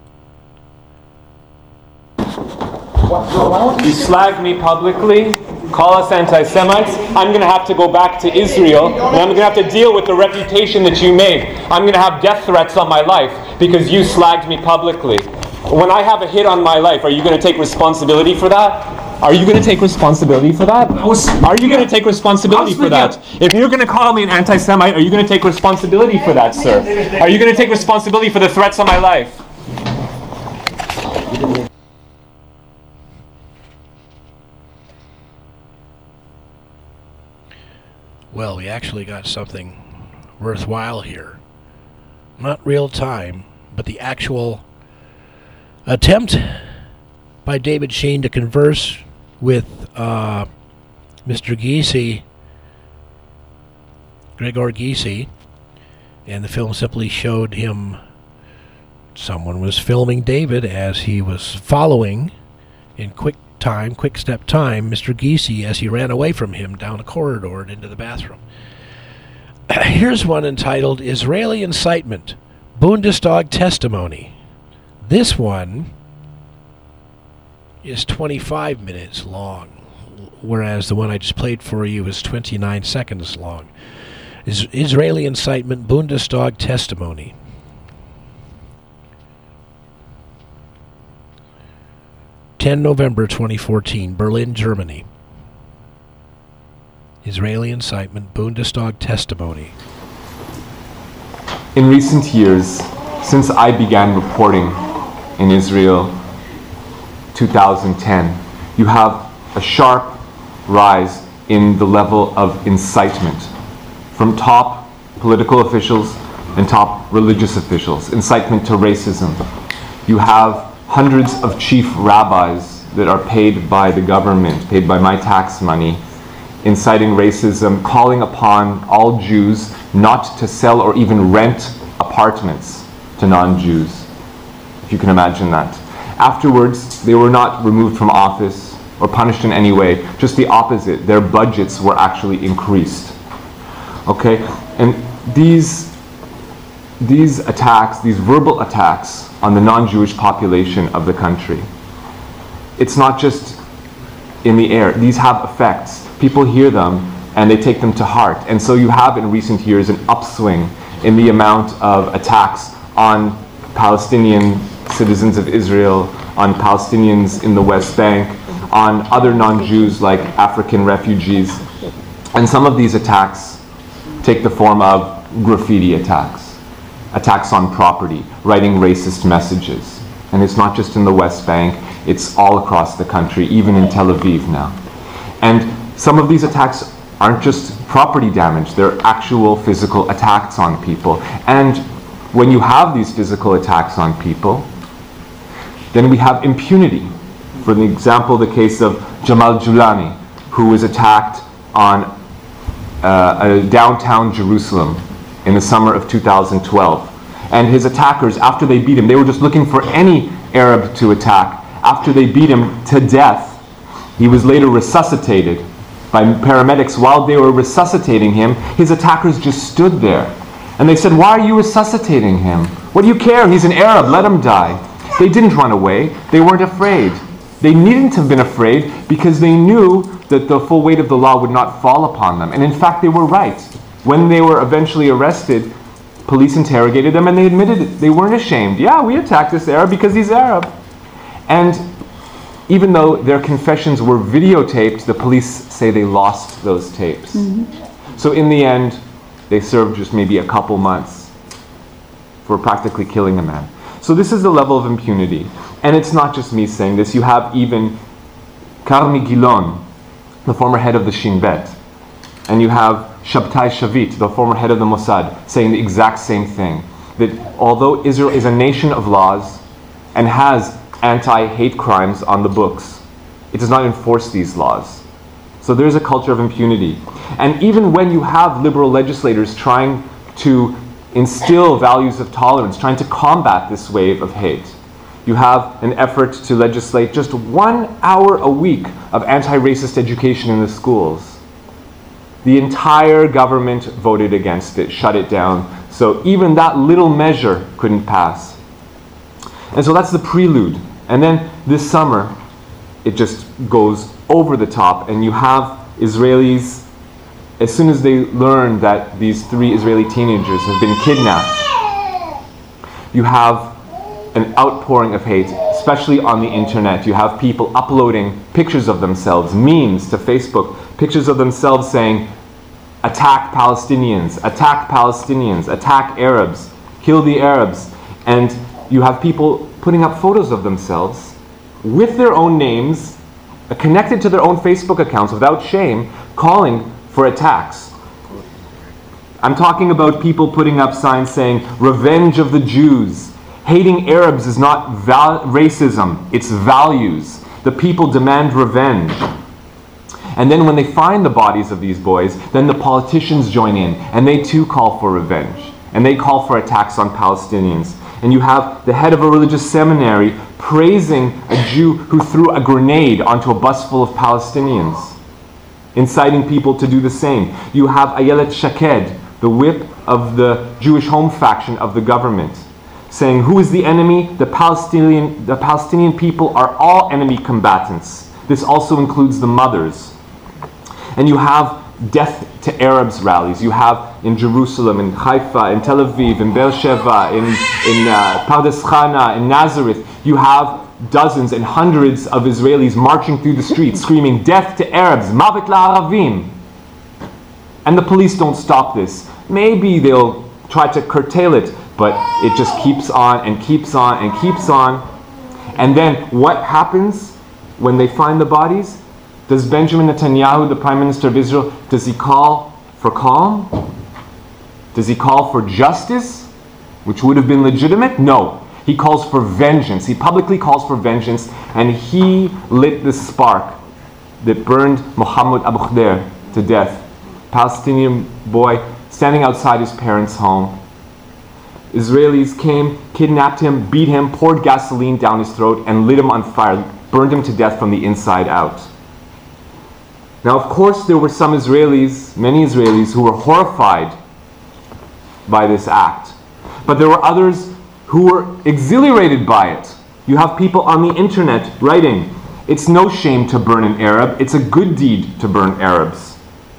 You slag me publicly, call us anti-Semites. I'm going to have to go back to Israel, and I'm going to have to deal with the reputation that you made. I'm going to have death threats on my life because you slagged me publicly. When I have a hit on my life, are you going to take responsibility for that? Are you going to take responsibility for that? Are you going to take responsibility for that? If you're going to call me an anti-Semite, are you going to take responsibility for that, sir? Are you going to take responsibility for the threats on my life? Well, we actually got something worthwhile here. Not real time, but the actual attempt by David Sheen to converse with uh, Mister Gysi, Gregor Gysi, and the film simply showed him, someone was filming David as he was following in quick time, quick step time, Mister Gysi as he ran away from him down a corridor and into the bathroom. Here's one entitled, Israeli Incitement, Bundestag Testimony. This one is twenty-five minutes long, whereas the one I just played for you is twenty-nine seconds long. Is Israeli Incitement, Bundestag Testimony. tenth of November twenty fourteen, Berlin, Germany. Israeli Incitement, Bundestag Testimony. In recent years, since I began reporting in Israel, two thousand ten, you have a sharp rise in the level of incitement from top political officials and top religious officials, incitement to racism. You have hundreds of chief rabbis that are paid by the government, paid by my tax money, inciting racism, calling upon all Jews not to sell or even rent apartments to non-Jews, if you can imagine that. Afterwards, they were not removed from office or punished in any way, just the opposite. Their budgets were actually increased. Okay, and these these attacks, these verbal attacks on the non-Jewish population of the country, it's not just in the air. These have effects. People hear them and they take them to heart. And so you have in recent years an upswing in the amount of attacks on Palestinian citizens of Israel, on Palestinians in the West Bank, on other non-Jews like African refugees. And some of these attacks take the form of graffiti attacks, attacks on property, writing racist messages. And it's not just in the West Bank, it's all across the country, even in Tel Aviv now. And some of these attacks aren't just property damage, they're actual physical attacks on people. And when you have these physical attacks on people, then we have impunity. For the example, the case of Jamal Julani, who was attacked on uh, a downtown Jerusalem in the summer of two thousand twelve. And his attackers, after they beat him, they were just looking for any Arab to attack. After they beat him to death, he was later resuscitated by paramedics. While they were resuscitating him, his attackers just stood there. And they said, "Why are you resuscitating him? What do you care? He's an Arab, let him die." They didn't run away. They weren't afraid. They needn't have been afraid because they knew that the full weight of the law would not fall upon them. And in fact, they were right. When they were eventually arrested, police interrogated them and they admitted it. They weren't ashamed. Yeah, we attacked this Arab because he's Arab. And even though their confessions were videotaped, the police say they lost those tapes. Mm-hmm. So in the end, they served just maybe a couple months for practically killing a man. So this is the level of impunity. And it's not just me saying this. You have even Karmi Gilon, the former head of the Shin Bet. And you have Shabtai Shavit, the former head of the Mossad, saying the exact same thing. That although Israel is a nation of laws and has anti-hate crimes on the books, it does not enforce these laws. So there's a culture of impunity. And even when you have liberal legislators trying to instill values of tolerance, trying to combat this wave of hate, you have an effort to legislate just one hour a week of anti-racist education in the schools. The entire government voted against it, shut it down. So even that little measure couldn't pass. And so that's the prelude. And then this summer, it just goes over the top, and you have Israelis, as soon as they learn that these three Israeli teenagers have been kidnapped, you have an outpouring of hate, especially on the internet. You have people uploading pictures of themselves, memes to Facebook, pictures of themselves saying, "Attack Palestinians, attack Palestinians, attack Arabs, kill the Arabs." And you have people putting up photos of themselves with their own names, uh, connected to their own Facebook accounts without shame, calling for attacks. I'm talking about people putting up signs saying, "Revenge of the Jews." Hating Arabs is not val- racism, it's values. The people demand revenge. And then when they find the bodies of these boys, then the politicians join in, and they too call for revenge. And they call for attacks on Palestinians. And you have the head of a religious seminary praising a Jew who threw a grenade onto a bus full of Palestinians, inciting people to do the same. You have Ayelet Shaked, the whip of the Jewish home faction of the government, saying, "Who is the enemy? The Palestinian, the Palestinian people are all enemy combatants. This also includes the mothers." And you have death to Arabs rallies. You have in Jerusalem, in Haifa, in Tel Aviv, in Beersheba, in, in uh, Pardes Chana, in Nazareth. You have dozens and hundreds of Israelis marching through the streets screaming, "Death to Arabs, Mavet la'Aravim." And the police don't stop this. Maybe they'll try to curtail it, but it just keeps on and keeps on and keeps on. And then what happens when they find the bodies? Does Benjamin Netanyahu, the Prime Minister of Israel, does he call for calm? Does he call for justice, which would have been legitimate? No. He calls for vengeance. He publicly calls for vengeance, and he lit the spark that burned Mohammed Abu Khdeir to death. Palestinian boy standing outside his parents' home. Israelis came, kidnapped him, beat him, poured gasoline down his throat, and lit him on fire, burned him to death from the inside out. Now, of course, there were some Israelis, many Israelis, who were horrified by this act. But there were others who were exhilarated by it. You have people on the internet writing, "It's no shame to burn an Arab, it's a good deed to burn Arabs."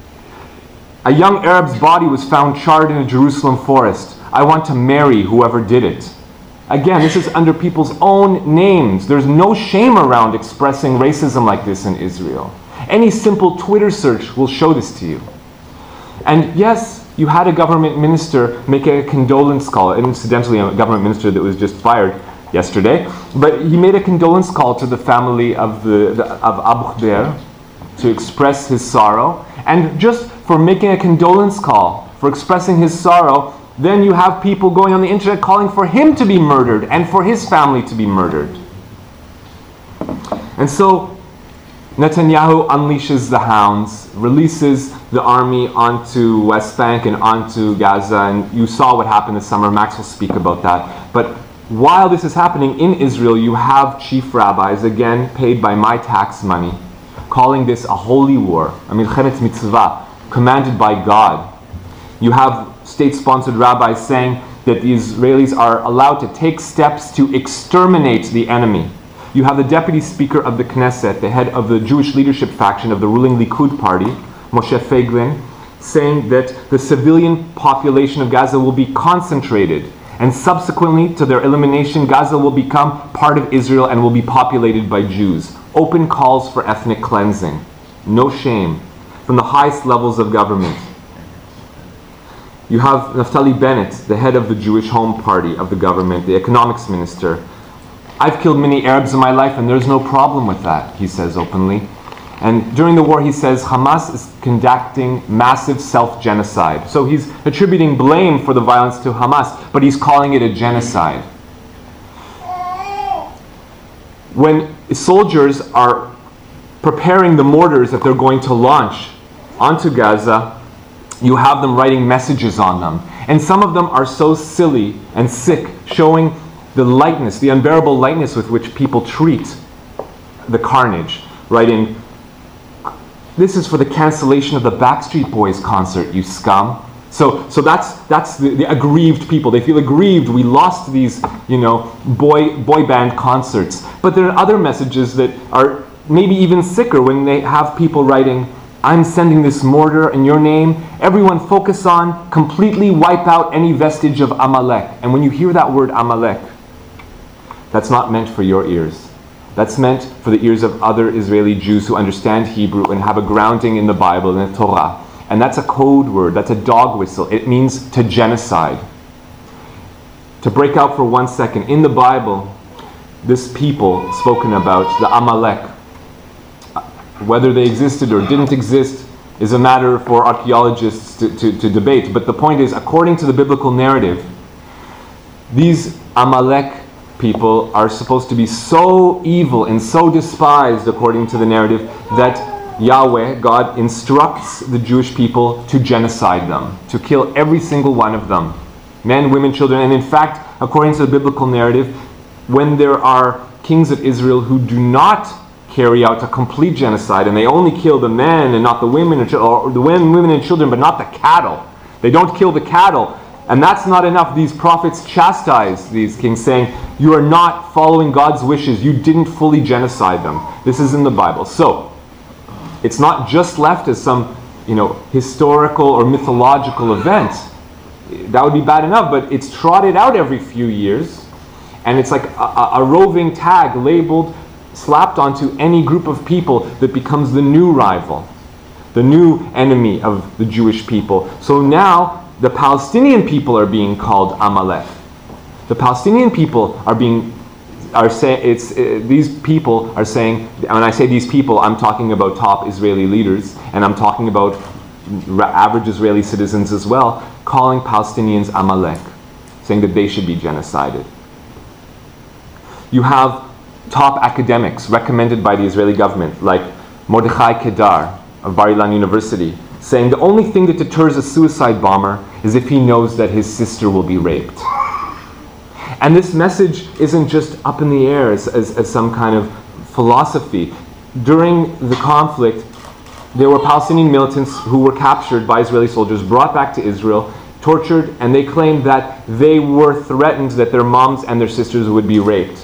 A young Arab's body was found charred in a Jerusalem forest. "I want to marry whoever did it." Again, this is under people's own names. There's no shame around expressing racism like this in Israel. Any simple Twitter search will show this to you. And yes, you had a government minister make a condolence call, and incidentally a government minister that was just fired yesterday, but he made a condolence call to the family of, the, the, of Abu Khdeir to express his sorrow. And just for making a condolence call, for expressing his sorrow, then you have people going on the internet calling for him to be murdered and for his family to be murdered. And so Netanyahu unleashes the hounds, releases the army onto West Bank and onto Gaza, and you saw what happened this summer. Max will speak about that. But while this is happening in Israel, you have chief rabbis, again paid by my tax money, calling this a holy war, a milchemet mitzvah, commanded by God. You have state-sponsored rabbis saying that the Israelis are allowed to take steps to exterminate the enemy. You have the deputy speaker of the Knesset, the head of the Jewish leadership faction of the ruling Likud party, Moshe Feiglin, saying that the civilian population of Gaza will be concentrated, and subsequently to their elimination, Gaza will become part of Israel and will be populated by Jews. Open calls for ethnic cleansing. No shame. From the highest levels of government. You have Naftali Bennett, the head of the Jewish Home Party of the government, the economics minister. I've killed many Arabs in my life and there's no problem with that, he says openly. And during the war he says Hamas is conducting massive self-genocide. So he's attributing blame for the violence to Hamas, but he's calling it a genocide. When soldiers are preparing the mortars that they're going to launch onto Gaza, you have them writing messages on them. And some of them are so silly and sick, showing the lightness, the unbearable lightness with which people treat the carnage. Writing, "This is for the cancellation of the Backstreet Boys concert, you scum." So, so that's that's the, the aggrieved people. They feel aggrieved. We lost these, you know, boy boy band concerts. But there are other messages that are maybe even sicker when they have people writing, "I'm sending this mortar in your name. Everyone focus on, completely wipe out any vestige of Amalek." And when you hear that word Amalek, that's not meant for your ears. That's meant for the ears of other Israeli Jews who understand Hebrew and have a grounding in the Bible and the Torah. And that's a code word, that's a dog whistle. It means to genocide. To break out for one second, in the Bible, this people spoken about, the Amalek, whether they existed or didn't exist is a matter for archaeologists to, to, to debate. But the point is, according to the biblical narrative, these Amalek people are supposed to be so evil and so despised, according to the narrative, that Yahweh, God, instructs the Jewish people to genocide them, to kill every single one of them, men, women, children. And in fact, according to the biblical narrative, when there are kings of Israel who do not carry out a complete genocide, and they only kill the men and not the women, or, or the women, women and children, but not the cattle. They don't kill the cattle. And that's not enough. These prophets chastise these kings, saying, you are not following God's wishes. You didn't fully genocide them. This is in the Bible. So, it's not just left as some, you know, historical or mythological event. That would be bad enough, but it's trotted out every few years, and it's like a, a roving tag labeled, slapped onto any group of people that becomes the new rival, the new enemy of the Jewish people. So now, the Palestinian people are being called Amalek. The Palestinian people are being, are saying, it's, uh, these people are saying, when I say these people, I'm talking about top Israeli leaders, and I'm talking about average Israeli citizens as well, calling Palestinians Amalek, saying that they should be genocided. You have top academics recommended by the Israeli government, like Mordechai Kedar of Bar Ilan University, saying the only thing that deters a suicide bomber is if he knows that his sister will be raped. And this message isn't just up in the air as, as, as some kind of philosophy. During the conflict, there were Palestinian militants who were captured by Israeli soldiers, brought back to Israel, tortured, and they claimed that they were threatened that their moms and their sisters would be raped.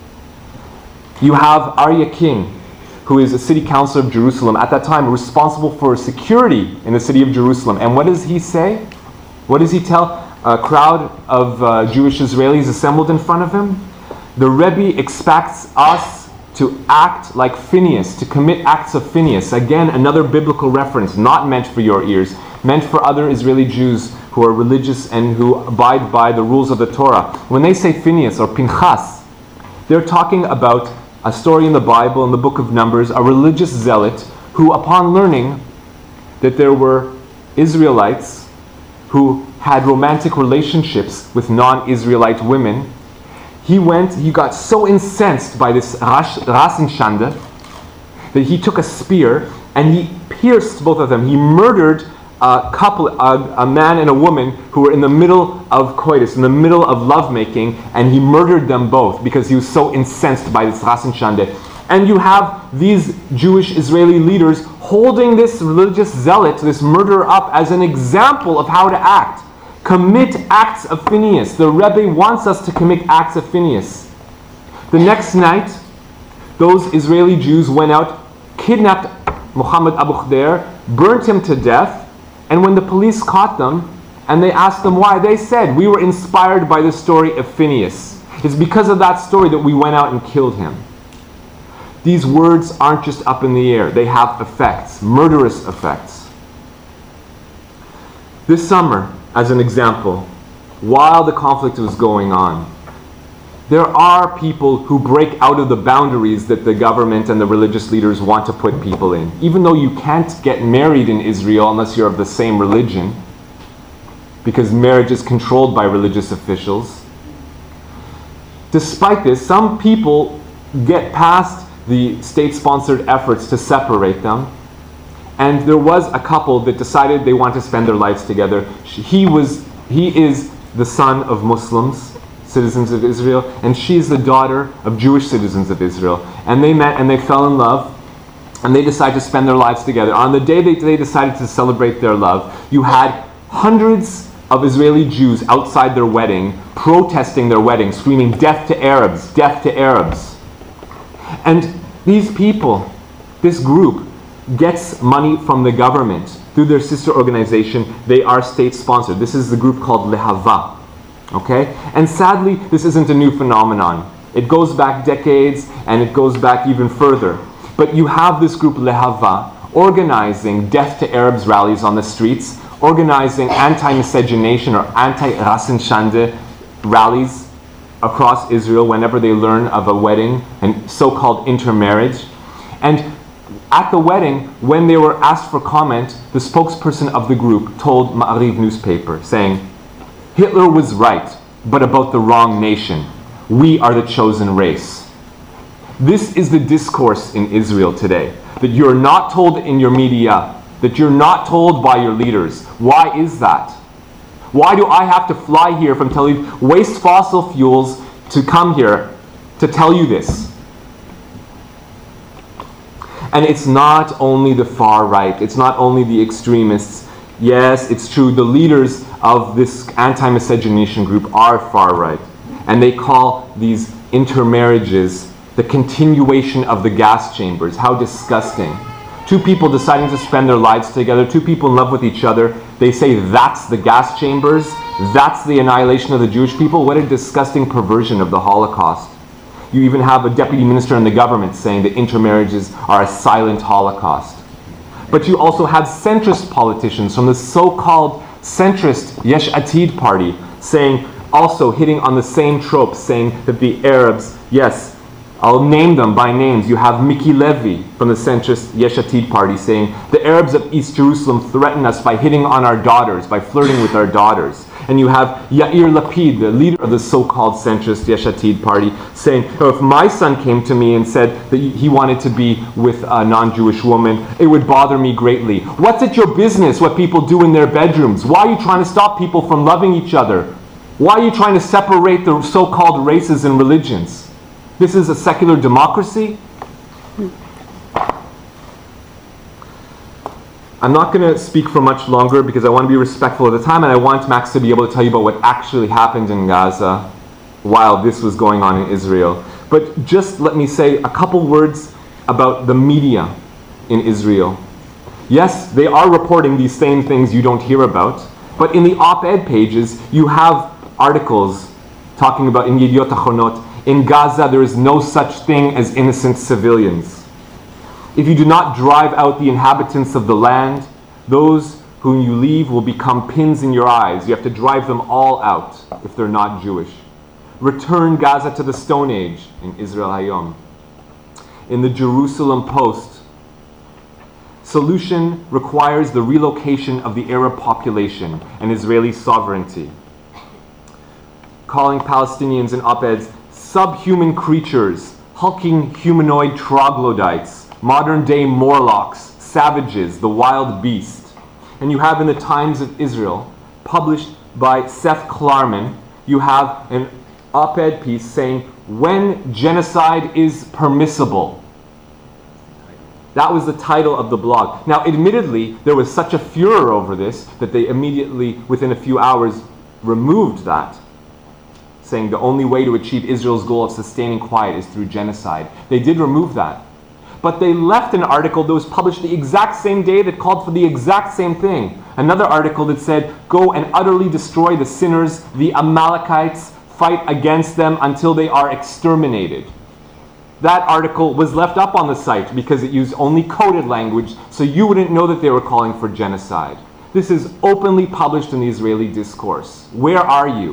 You have Aryeh King, who is a city councilor of Jerusalem, at that time responsible for security in the city of Jerusalem. And what does he say? What does he tell a crowd of uh, Jewish Israelis assembled in front of him? The Rebbe expects us to act like Phineas, to commit acts of Phineas. Again, another biblical reference, not meant for your ears, meant for other Israeli Jews who are religious and who abide by the rules of the Torah. When they say Phineas or Pinchas, they're talking about a story in the Bible, in the book of Numbers, a religious zealot who, upon learning that there were Israelites who had romantic relationships with non-Israelite women, he went, he got so incensed by this Ras and Shanda that he took a spear and he pierced both of them. He murdered a couple, a, a man and a woman who were in the middle of coitus, in the middle of lovemaking, and he murdered them both because he was so incensed by this Ras and Shande. And you have these Jewish Israeli leaders holding this religious zealot, this murderer, up as an example of how to act. Commit acts of Phineas. The Rebbe wants us to commit acts of Phineas. The next night, those Israeli Jews went out, kidnapped Muhammad Abu Khdeir, burnt him to death, and when the police caught them and they asked them why, they said, we were inspired by the story of Phineas. It's because of that story that we went out and killed him. These words aren't just up in the air. They have effects, murderous effects. This summer, as an example, while the conflict was going on, there are people who break out of the boundaries that the government and the religious leaders want to put people in. Even though you can't get married in Israel unless you're of the same religion, because marriage is controlled by religious officials. Despite this, some people get past the state-sponsored efforts to separate them. And there was a couple that decided they want to spend their lives together. He was, he is the son of Muslims, citizens of Israel, and she is the daughter of Jewish citizens of Israel. And they met and they fell in love, and they decided to spend their lives together. On the day they, they decided to celebrate their love, you had hundreds of Israeli Jews outside their wedding, protesting their wedding, screaming, "Death to Arabs, death to Arabs." And these people, this group, gets money from the government through their sister organization. They are state-sponsored. This is the group called Lehava. Okay? And sadly, this isn't a new phenomenon. It goes back decades, and it goes back even further. But you have this group, Lehava, organizing Death to Arabs rallies on the streets, organizing anti-miscegenation or anti-Ras and Shande rallies across Israel whenever they learn of a wedding and so-called intermarriage. And at the wedding, when they were asked for comment, the spokesperson of the group told Ma'ariv newspaper, saying, "Hitler was right, but about the wrong nation. We are the chosen race." This is the discourse in Israel today, that you're not told in your media, that you're not told by your leaders. Why is that? Why do I have to fly here from Tel Aviv, waste fossil fuels to come here to tell you this? And it's not only the far right, it's not only the extremists. Yes, it's true, the leaders of this anti-miscegenation group are far right. And they call these intermarriages the continuation of the gas chambers. How disgusting. Two people deciding to spend their lives together, two people in love with each other, they say that's the gas chambers, that's the annihilation of the Jewish people. What a disgusting perversion of the Holocaust. You even have a deputy minister in the government saying that intermarriages are a silent Holocaust. But you also have centrist politicians from the so-called centrist Yesh Atid party saying, also hitting on the same trope, saying that the Arabs, yes, I'll name them by names. You have Miki Levy from the centrist Yesh Atid party saying, the Arabs of East Jerusalem threaten us by hitting on our daughters, by flirting with our daughters. And you have Yair Lapid, the leader of the so-called centrist Yesh Atid party, saying, oh, if my son came to me and said that he wanted to be with a non-Jewish woman, it would bother me greatly. What's it your business what people do in their bedrooms? Why are you trying to stop people from loving each other? Why are you trying to separate the so-called races and religions? This is a secular democracy? I'm not going to speak for much longer because I want to be respectful of the time, and I want Max to be able to tell you about what actually happened in Gaza while this was going on in Israel. But just let me say a couple words about the media in Israel. Yes, they are reporting these same things you don't hear about, but in the op-ed pages, you have articles talking about in Yediot Achronot, in Gaza there is no such thing as innocent civilians. If you do not drive out the inhabitants of the land, those whom you leave will become pins in your eyes. You have to drive them all out if they're not Jewish. Return Gaza to the Stone Age in Israel Hayom. In the Jerusalem Post, solution requires the relocation of the Arab population and Israeli sovereignty. Calling Palestinians in op-eds subhuman creatures, hulking humanoid troglodytes, modern day Morlocks, savages, the wild beast. And you have in the Times of Israel, published by Seth Klarman, you have an op-ed piece saying, when genocide is permissible. That was the title of the blog. Now, admittedly, there was such a furor over this that they immediately, within a few hours, removed that, saying the only way to achieve Israel's goal of sustaining quiet is through genocide. They did remove that. But they left an article that was published the exact same day that called for the exact same thing. Another article that said, go and utterly destroy the sinners, the Amalekites, fight against them until they are exterminated. That article was left up on the site because it used only coded language, so you wouldn't know that they were calling for genocide. This is openly published in the Israeli discourse. Where are you?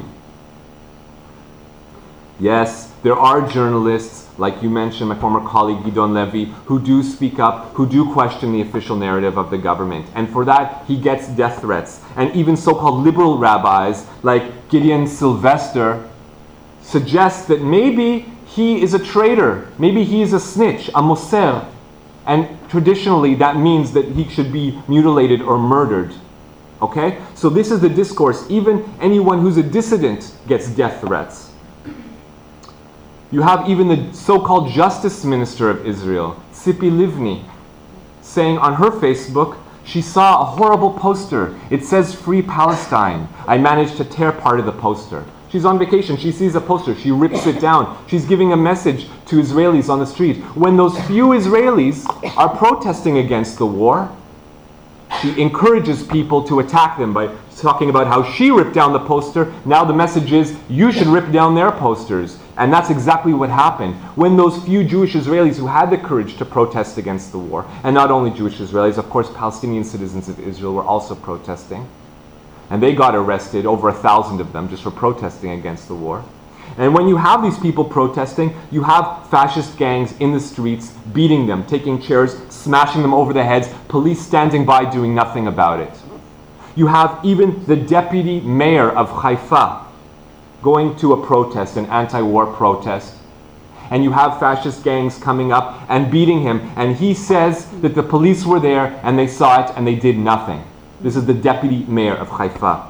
Yes, there are journalists, like you mentioned, my former colleague Gidon Levy, who do speak up, who do question the official narrative of the government. And for that, he gets death threats. And even so-called liberal rabbis, like Gideon Sylvester, suggest that maybe he is a traitor, maybe he is a snitch, a moser. And traditionally, that means that he should be mutilated or murdered. Okay? So this is the discourse. Even anyone who's a dissident gets death threats. You have even the so-called Justice Minister of Israel, Tzipi Livni, saying on her Facebook, she saw a horrible poster. It says Free Palestine. I managed to tear part of the poster. She's on vacation. She sees a poster. She rips it down. She's giving a message to Israelis on the street. When those few Israelis are protesting against the war, she encourages people to attack them by talking about how she ripped down the poster. Now the message is, you should rip down their posters. And that's exactly what happened. When those few Jewish Israelis who had the courage to protest against the war, and not only Jewish Israelis, of course Palestinian citizens of Israel were also protesting, and they got arrested, over a thousand of them, just for protesting against the war. And when you have these people protesting, you have fascist gangs in the streets, beating them, taking chairs, smashing them over the heads, police standing by doing nothing about it. You have even the deputy mayor of Haifa going to a protest, an anti-war protest, and you have fascist gangs coming up and beating him, and he says that the police were there and they saw it and they did nothing. This is the deputy mayor of Haifa.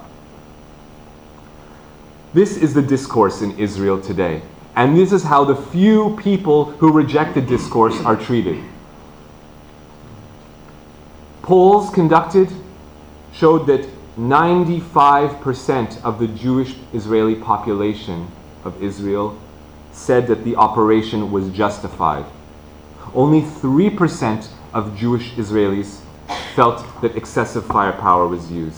This is the discourse in Israel today. And this is how the few people who reject the discourse are treated. Polls conducted showed that ninety-five percent of the Jewish Israeli population of Israel said that the operation was justified. Only three percent of Jewish Israelis felt that excessive firepower was used.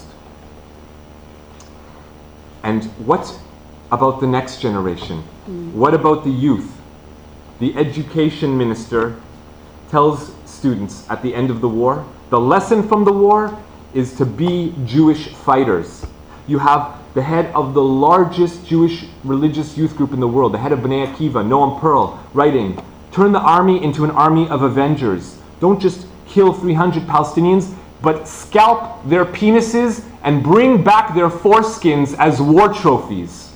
And what about the next generation? Mm. What about the youth? The education minister tells students at the end of the war, the lesson from the war is to be Jewish fighters. You have the head of the largest Jewish religious youth group in the world, the head of Bnei Akiva, Noam Pearl, writing, turn the army into an army of avengers. Don't just kill three hundred Palestinians, but scalp their penises and bring back their foreskins as war trophies.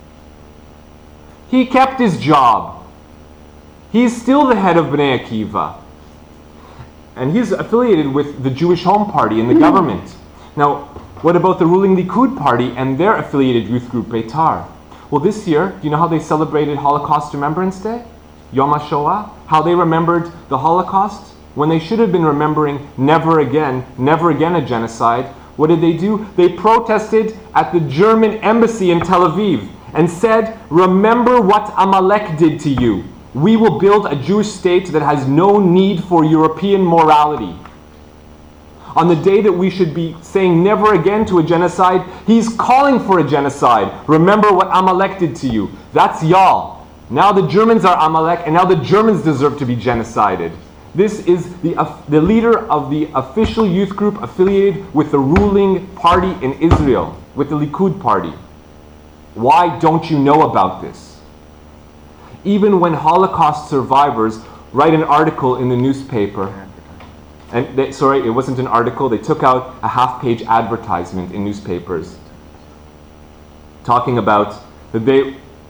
He kept his job. He's still the head of Bnei Akiva. And he's affiliated with the Jewish Home Party in the government. Now, what about the ruling Likud Party and their affiliated youth group Beitar? Well, this year, do you know how they celebrated Holocaust Remembrance Day? Yom HaShoah? How they remembered the Holocaust? When they should have been remembering never again, never again a genocide, what did they do? They protested at the German embassy in Tel Aviv and said, remember what Amalek did to you. We will build a Jewish state that has no need for European morality. On the day that we should be saying never again to a genocide, he's calling for a genocide. Remember what Amalek did to you. That's y'all. Now the Germans are Amalek, and now the Germans deserve to be genocided. This is the, uh, the leader of the official youth group affiliated with the ruling party in Israel, with the Likud party. Why don't you know about this? Even when Holocaust survivors write an article in the newspaper, and they, sorry, it wasn't an article, they took out a half-page advertisement in newspapers talking about that they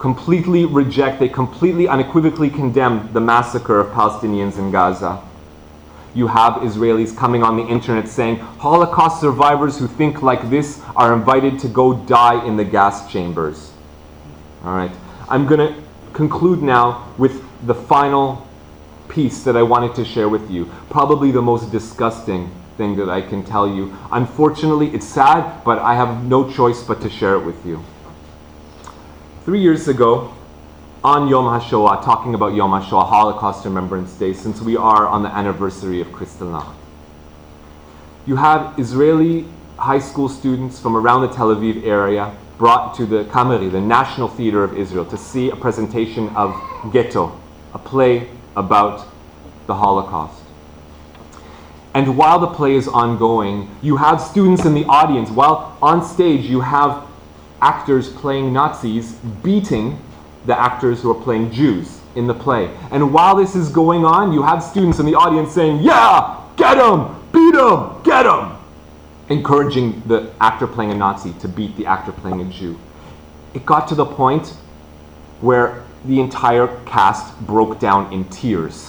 completely reject, they completely unequivocally condemn the massacre of Palestinians in Gaza. You have Israelis coming on the internet saying, Holocaust survivors who think like this are invited to go die in the gas chambers. All right. I'm going to conclude now with the final piece that I wanted to share with you. Probably the most disgusting thing that I can tell you. Unfortunately, it's sad, but I have no choice but to share it with you. Three years ago, on Yom HaShoah, talking about Yom HaShoah, Holocaust Remembrance Day, since we are on the anniversary of Kristallnacht, you have Israeli high school students from around the Tel Aviv area brought to the Kameri, the National Theater of Israel, to see a presentation of Ghetto, a play about the Holocaust. And while the play is ongoing, you have students in the audience. While on stage, you have actors playing Nazis beating the actors who are playing Jews in the play. And while this is going on, you have students in the audience saying, yeah, get him, beat him, get him, encouraging the actor playing a Nazi to beat the actor playing a Jew. It got to the point where the entire cast broke down in tears.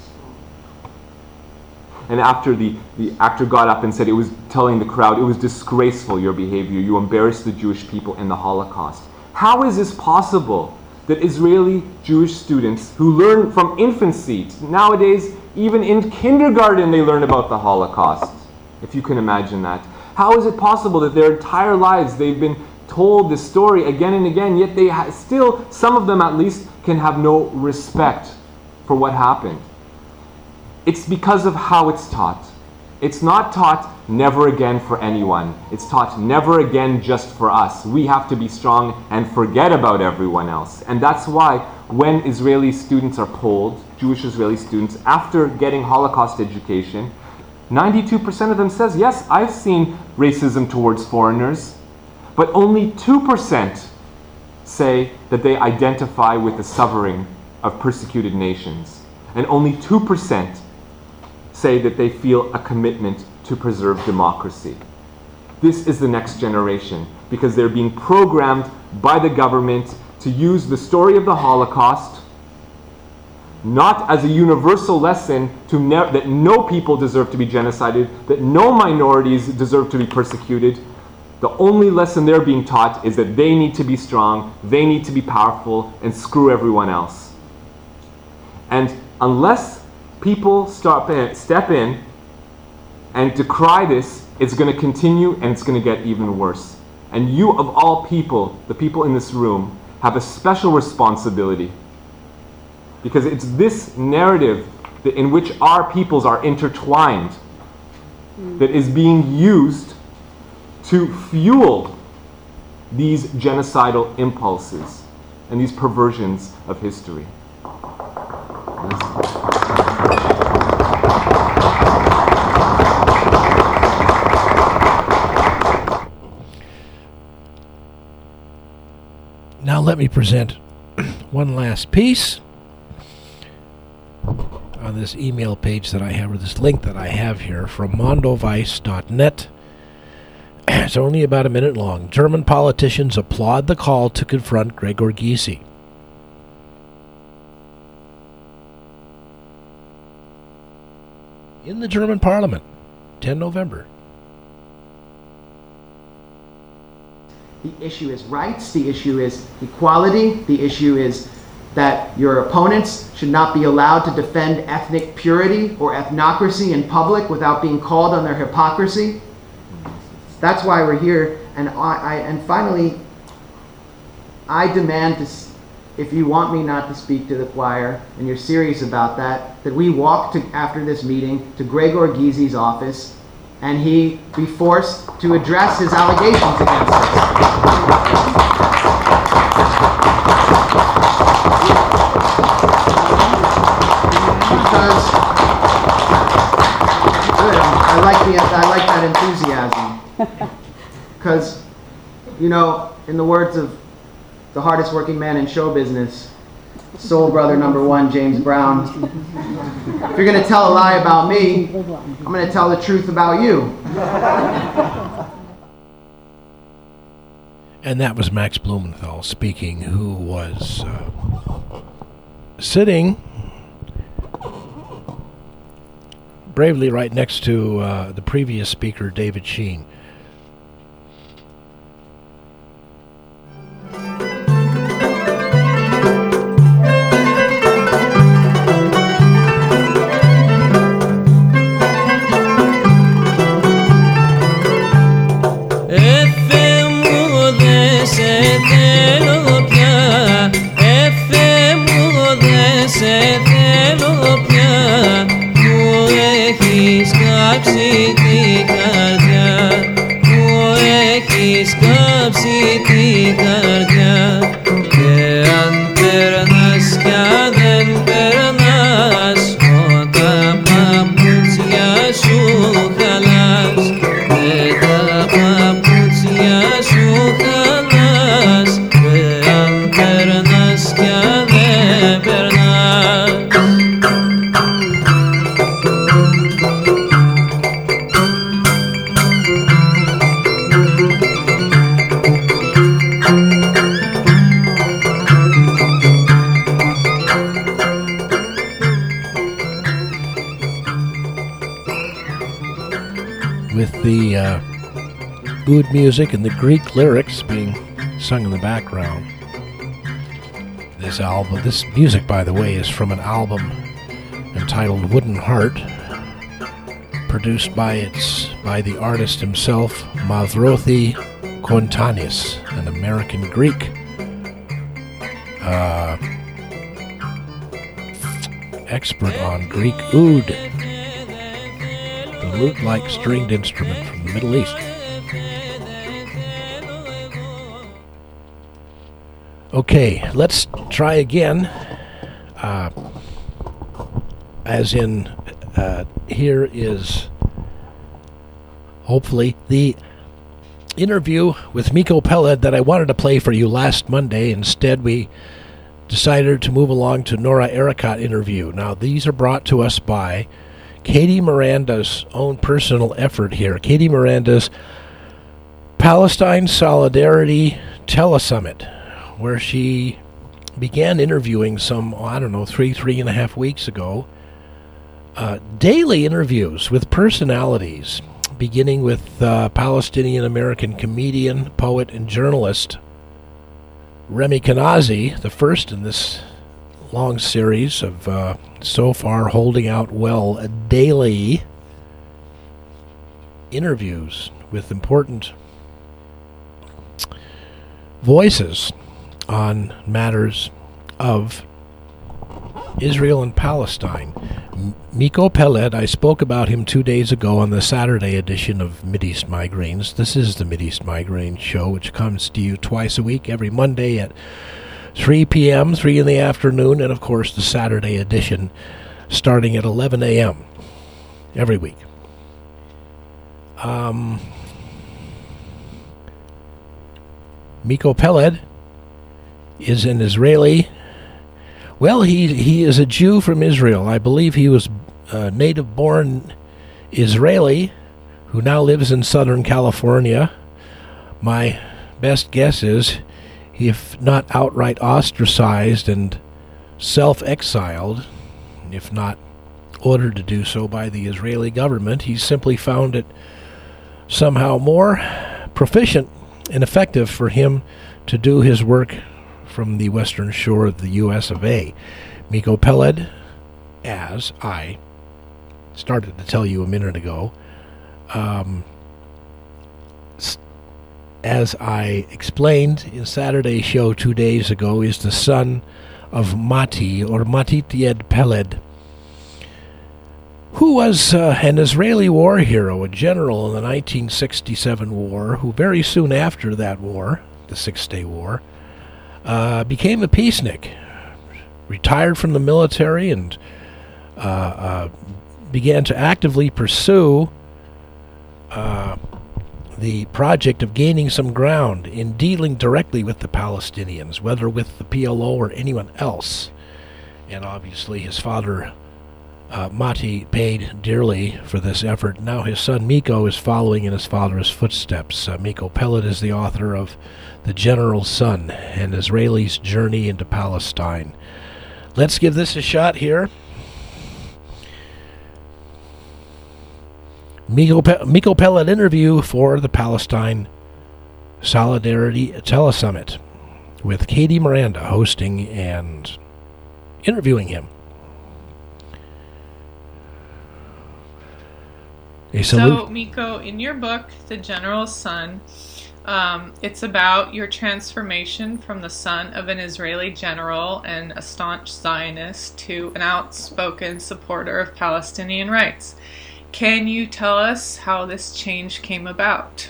And after the, the actor got up and said, it was telling the crowd, it was disgraceful, your behavior. You embarrassed the Jewish people in the Holocaust. How is this possible that Israeli Jewish students who learn from infancy, nowadays even in kindergarten they learn about the Holocaust, if you can imagine that. How is it possible that their entire lives they've been told this story again and again, yet they ha- still, some of them at least, can have no respect for what happened? It's because of how it's taught. It's not taught never again for anyone. It's taught never again just for us. We have to be strong and forget about everyone else. And that's why when Israeli students are polled, Jewish Israeli students, after getting Holocaust education, ninety-two percent of them says, yes, I've seen racism towards foreigners, but only two percent say that they identify with the suffering of persecuted nations. And only two percent say that they feel a commitment to preserve democracy. This is the next generation, because they're being programmed by the government to use the story of the Holocaust not as a universal lesson to ne- that no people deserve to be genocided, that no minorities deserve to be persecuted. The only lesson they're being taught is that they need to be strong, they need to be powerful, and screw everyone else. And unless people stop in, step in and decry this, it's going to continue and it's going to get even worse. And you, of all people, the people in this room, have a special responsibility, because it's this narrative that in which our peoples are intertwined that is being used to fuel these genocidal impulses and these perversions of history. Now let me present one last piece on this email page that I have, or this link that I have here from mondovice dot net. It's only about a minute long. German politicians applaud the call to confront Gregor Gysi. In the German parliament, the tenth of November. The issue is rights, the issue is equality, the issue is that your opponents should not be allowed to defend ethnic purity or ethnocracy in public without being called on their hypocrisy. That's why we're here. And I, I and finally, I demand, to, if you want me not to speak to the choir, and you're serious about that, that we walk to, after this meeting to Gregor Gysi's office, and he be forced to address his allegations against us. Because good, I like the I like that enthusiasm. Because, you know, in the words of the hardest working man in show business, soul brother number one, James Brown, if you're going to tell a lie about me, I'm going to tell the truth about you. And that was Max Blumenthal speaking, who was uh, sitting bravely right next to uh, the previous speaker, David Sheen. The uh, good music and the Greek lyrics being sung in the background. This album, this music, by the way, is from an album entitled Wooden Heart, produced by its by the artist himself, Mavrothi Kontanis, an American Greek uh, expert on Greek oud, the lute-like stringed instrument from the Middle East. Okay, let's try again. Uh, as in, uh, here is hopefully the interview with Miko Peled that I wanted to play for you last Monday. Instead, we decided to move along to Nora Ericott interview. Now, these are brought to us by Katie Miranda's own personal effort here. Katie Miranda's Palestine Solidarity Telesummit, where she began interviewing some, I don't know, three, three and a half weeks ago. Uh, daily interviews with personalities, beginning with uh, Palestinian-American comedian, poet, and journalist Remy Kanazi, the first in this long series of uh, so far holding out well uh, daily interviews with important voices on matters of Israel and Palestine. M- Miko Peled, I spoke about him two days ago on the Saturday edition of Mideast Migraines. This is the Mideast Migraine Show, which comes to you twice a week, every Monday at three p.m., three in the afternoon, and of course the Saturday edition starting at eleven a.m. every week. Um, Miko Peled is an Israeli. Well, he he is a Jew from Israel. I believe he was a native-born Israeli who now lives in Southern California. My best guess is, if not outright ostracized and self-exiled, if not ordered to do so by the Israeli government, he simply found it somehow more proficient and effective for him to do his work from the western shore of the U S of A. Miko Peled, as I started to tell you a minute ago, um, as I explained in Saturday's show two days ago, is the son of Mati, or Matitied Peled, who was uh, an Israeli war hero, a general in the nineteen sixty-seven war, who very soon after that war, the Six-Day War, uh, became a peacenik, retired from the military, and uh, uh, began to actively pursue uh, the project of gaining some ground in dealing directly with the Palestinians, whether with the P L O or anyone else. And obviously his father Uh, Mati paid dearly for this effort. Now his son Miko is following in his father's footsteps. Uh, Miko Peled is the author of The General's Son, an Israeli's Journey into Palestine. Let's give this a shot here. Miko, Pe- Miko Peled interview for the Palestine Solidarity Telesummit with Katie Miranda hosting and interviewing him. So, Miko, in your book, The General's Son, um, it's about your transformation from the son of an Israeli general and a staunch Zionist to an outspoken supporter of Palestinian rights. Can you tell us how this change came about?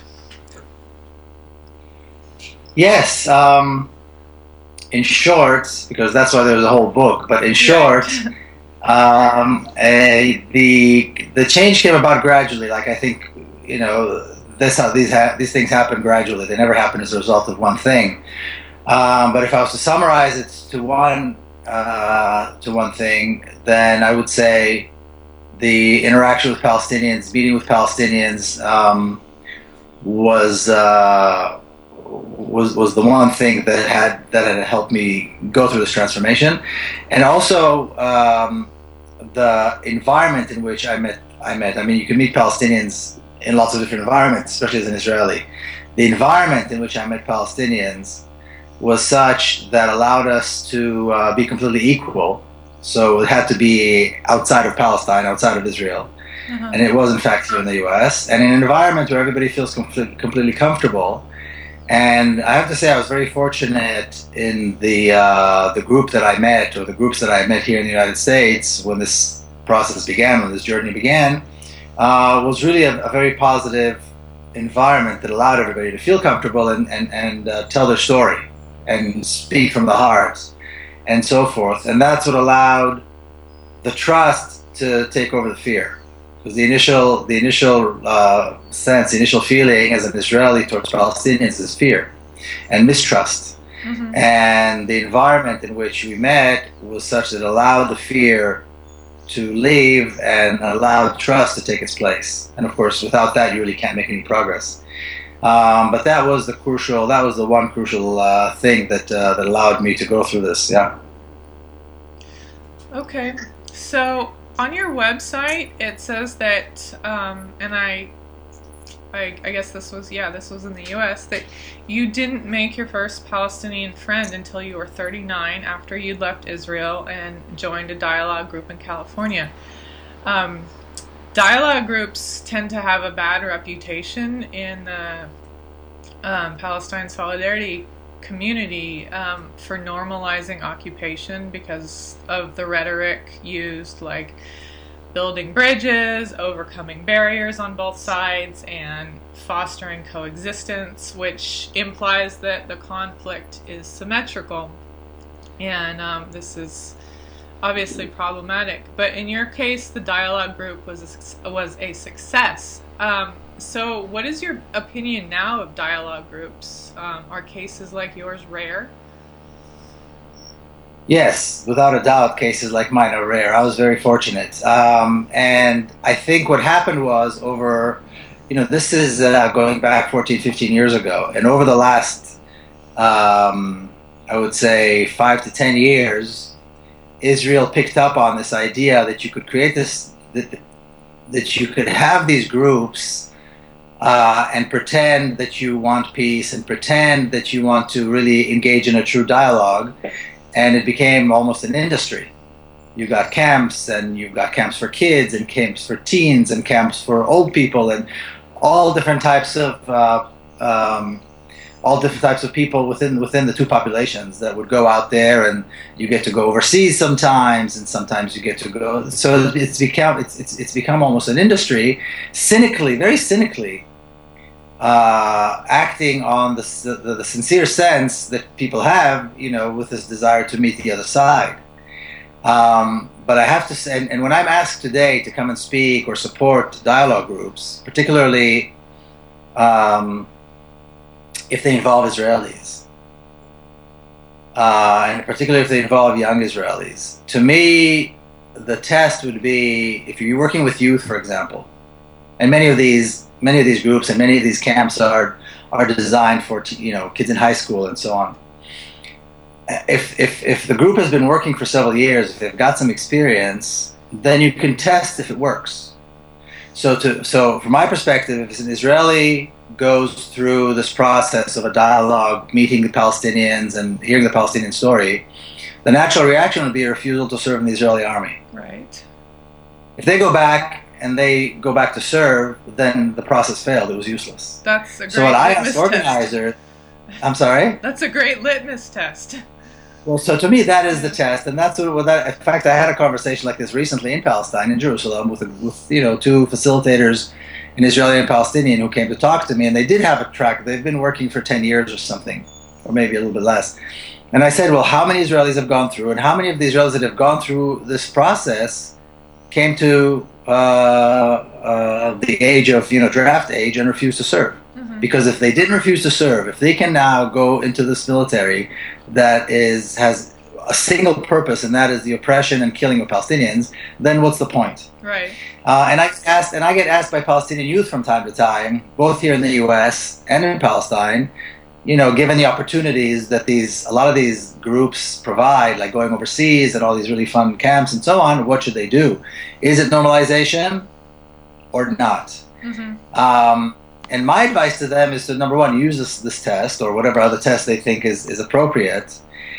Yes. Um, in short, because that's why there's a whole book, but in short... Um, uh, the the change came about gradually. Like I think, you know, this how these ha- these things happen gradually. They never happen as a result of one thing. Um, but if I was to summarize it to one uh, to one thing, then I would say the interaction with Palestinians, meeting with Palestinians, um, was uh, was was the one thing that had that had helped me go through this transformation, and also. Um, the environment in which I met, I met, I mean, you can meet Palestinians in lots of different environments, especially as an Israeli. The environment in which I met Palestinians was such that allowed us to uh, be completely equal. So it had to be outside of Palestine, outside of Israel. Uh-huh. And it was, in fact, here in the U S. And in an environment where everybody feels com- completely comfortable. And I have to say I was very fortunate in the uh, the group that I met, or the groups that I met here in the United States when this process began, when this journey began, uh, was really a, a very positive environment that allowed everybody to feel comfortable and, and, and uh, tell their story and speak from the heart and so forth. And that's what allowed the trust to take over the fear. Because the initial, the initial uh, sense, the initial feeling as an Israeli towards Palestinians is fear and mistrust. Mm-hmm. And the environment in which we met was such that it allowed the fear to leave and allowed trust to take its place. And of course, without that, you really can't make any progress. Um, but that was the crucial, that was the one crucial uh, thing that uh, that allowed me to go through this. Yeah. Okay, so. On your website, it says that, um, and I, I, I guess this was, yeah, this was in the U S, that you didn't make your first Palestinian friend until you were thirty-nine, after you'd left Israel and joined a dialogue group in California. Um, dialogue groups tend to have a bad reputation in the um, Palestine Solidarity community um, for normalizing occupation because of the rhetoric used, like building bridges, overcoming barriers on both sides, and fostering coexistence, which implies that the conflict is symmetrical. And um, this is obviously problematic. But in your case, the dialogue group was a, was a success. Um, So what is your opinion now of dialogue groups? Um, are cases like yours rare? Yes, without a doubt, cases like mine are rare. I was very fortunate. Um, and I think what happened was over, you know, this is uh, going back fourteen, fifteen years ago. And over the last, um, I would say, five to ten years, Israel picked up on this idea that you could create this, that, that you could have these groups Uh, and pretend that you want peace and pretend that you want to really engage in a true dialogue. And it became almost an industry. You got camps, and you've got camps for kids and camps for teens and camps for old people and all different types of uh, um, all different types of people within within the two populations that would go out there, and you get to go overseas sometimes, and sometimes you get to go. So it's become it's it's, it's become almost an industry, cynically, very cynically, uh, acting on the, the the sincere sense that people have, you know, with this desire to meet the other side. Um, but I have to say, and, and when I'm asked today to come and speak or support dialogue groups, particularly um, if they involve Israelis, uh, and particularly if they involve young Israelis, to me, the test would be if you're working with youth, for example, and many of these many of these groups and many of these camps are are designed for you know kids in high school and so on. If if if the group has been working for several years, if they've got some experience, then you can test if it works. So to so from my perspective, if an Israeli goes through this process of a dialogue, meeting the Palestinians and hearing the Palestinian story, the natural reaction would be a refusal to serve in the Israeli army. Right. If they go back and they go back to serve, then the process failed. It was useless. That's a great So what I litmus asked organizers, I'm sorry? test. That's a great litmus test. Well, so to me, that is the test, and that's what. That, in fact, I had a conversation like this recently in Palestine, in Jerusalem, with, with you know two facilitators, an Israeli and Palestinian, who came to talk to me, and they did have a track. They've been working for ten years or something, or maybe a little bit less. And I said, well, how many Israelis have gone through, and how many of the Israelis that have gone through this process came to uh, uh, the age of you know draft age and refused to serve? Mm-hmm. Because if they didn't refuse to serve, if they can now go into this military that is has a single purpose, and that is the oppression and killing of Palestinians, then what's the point? Right. Uh, and I asked, and I get asked by Palestinian youth from time to time, both here in the U S and in Palestine, you know, given the opportunities that these a lot of these groups provide, like going overseas and all these really fun camps and so on, what should they do? Is it normalization or not? Mm-hmm. Um, and my advice to them is to, number one, use this, this test or whatever other test they think is, is appropriate.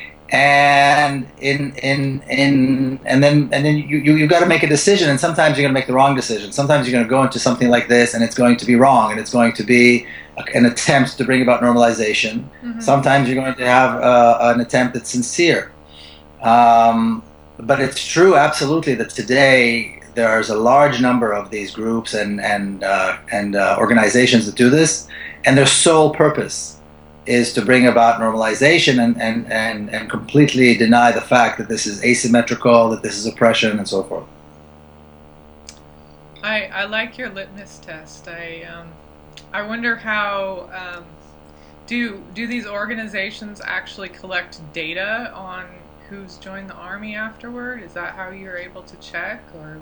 And in in in and then and then you you you've got to make a decision, and sometimes you're going to make the wrong decision. Sometimes you're going to go into something like this, and it's going to be wrong, and it's going to be an attempt to bring about normalization. Mm-hmm. Sometimes you're going to have uh, an attempt that's sincere. Um, but it's true, absolutely, that today there's a large number of these groups and and uh, and uh, organizations that do this, and their sole purpose is to bring about normalization and, and, and, and completely deny the fact that this is asymmetrical, that this is oppression, and so forth. I, I like your litmus test. I um, I wonder how um, do do these organizations actually collect data on who's joined the army afterward? Is that how you're able to check, or?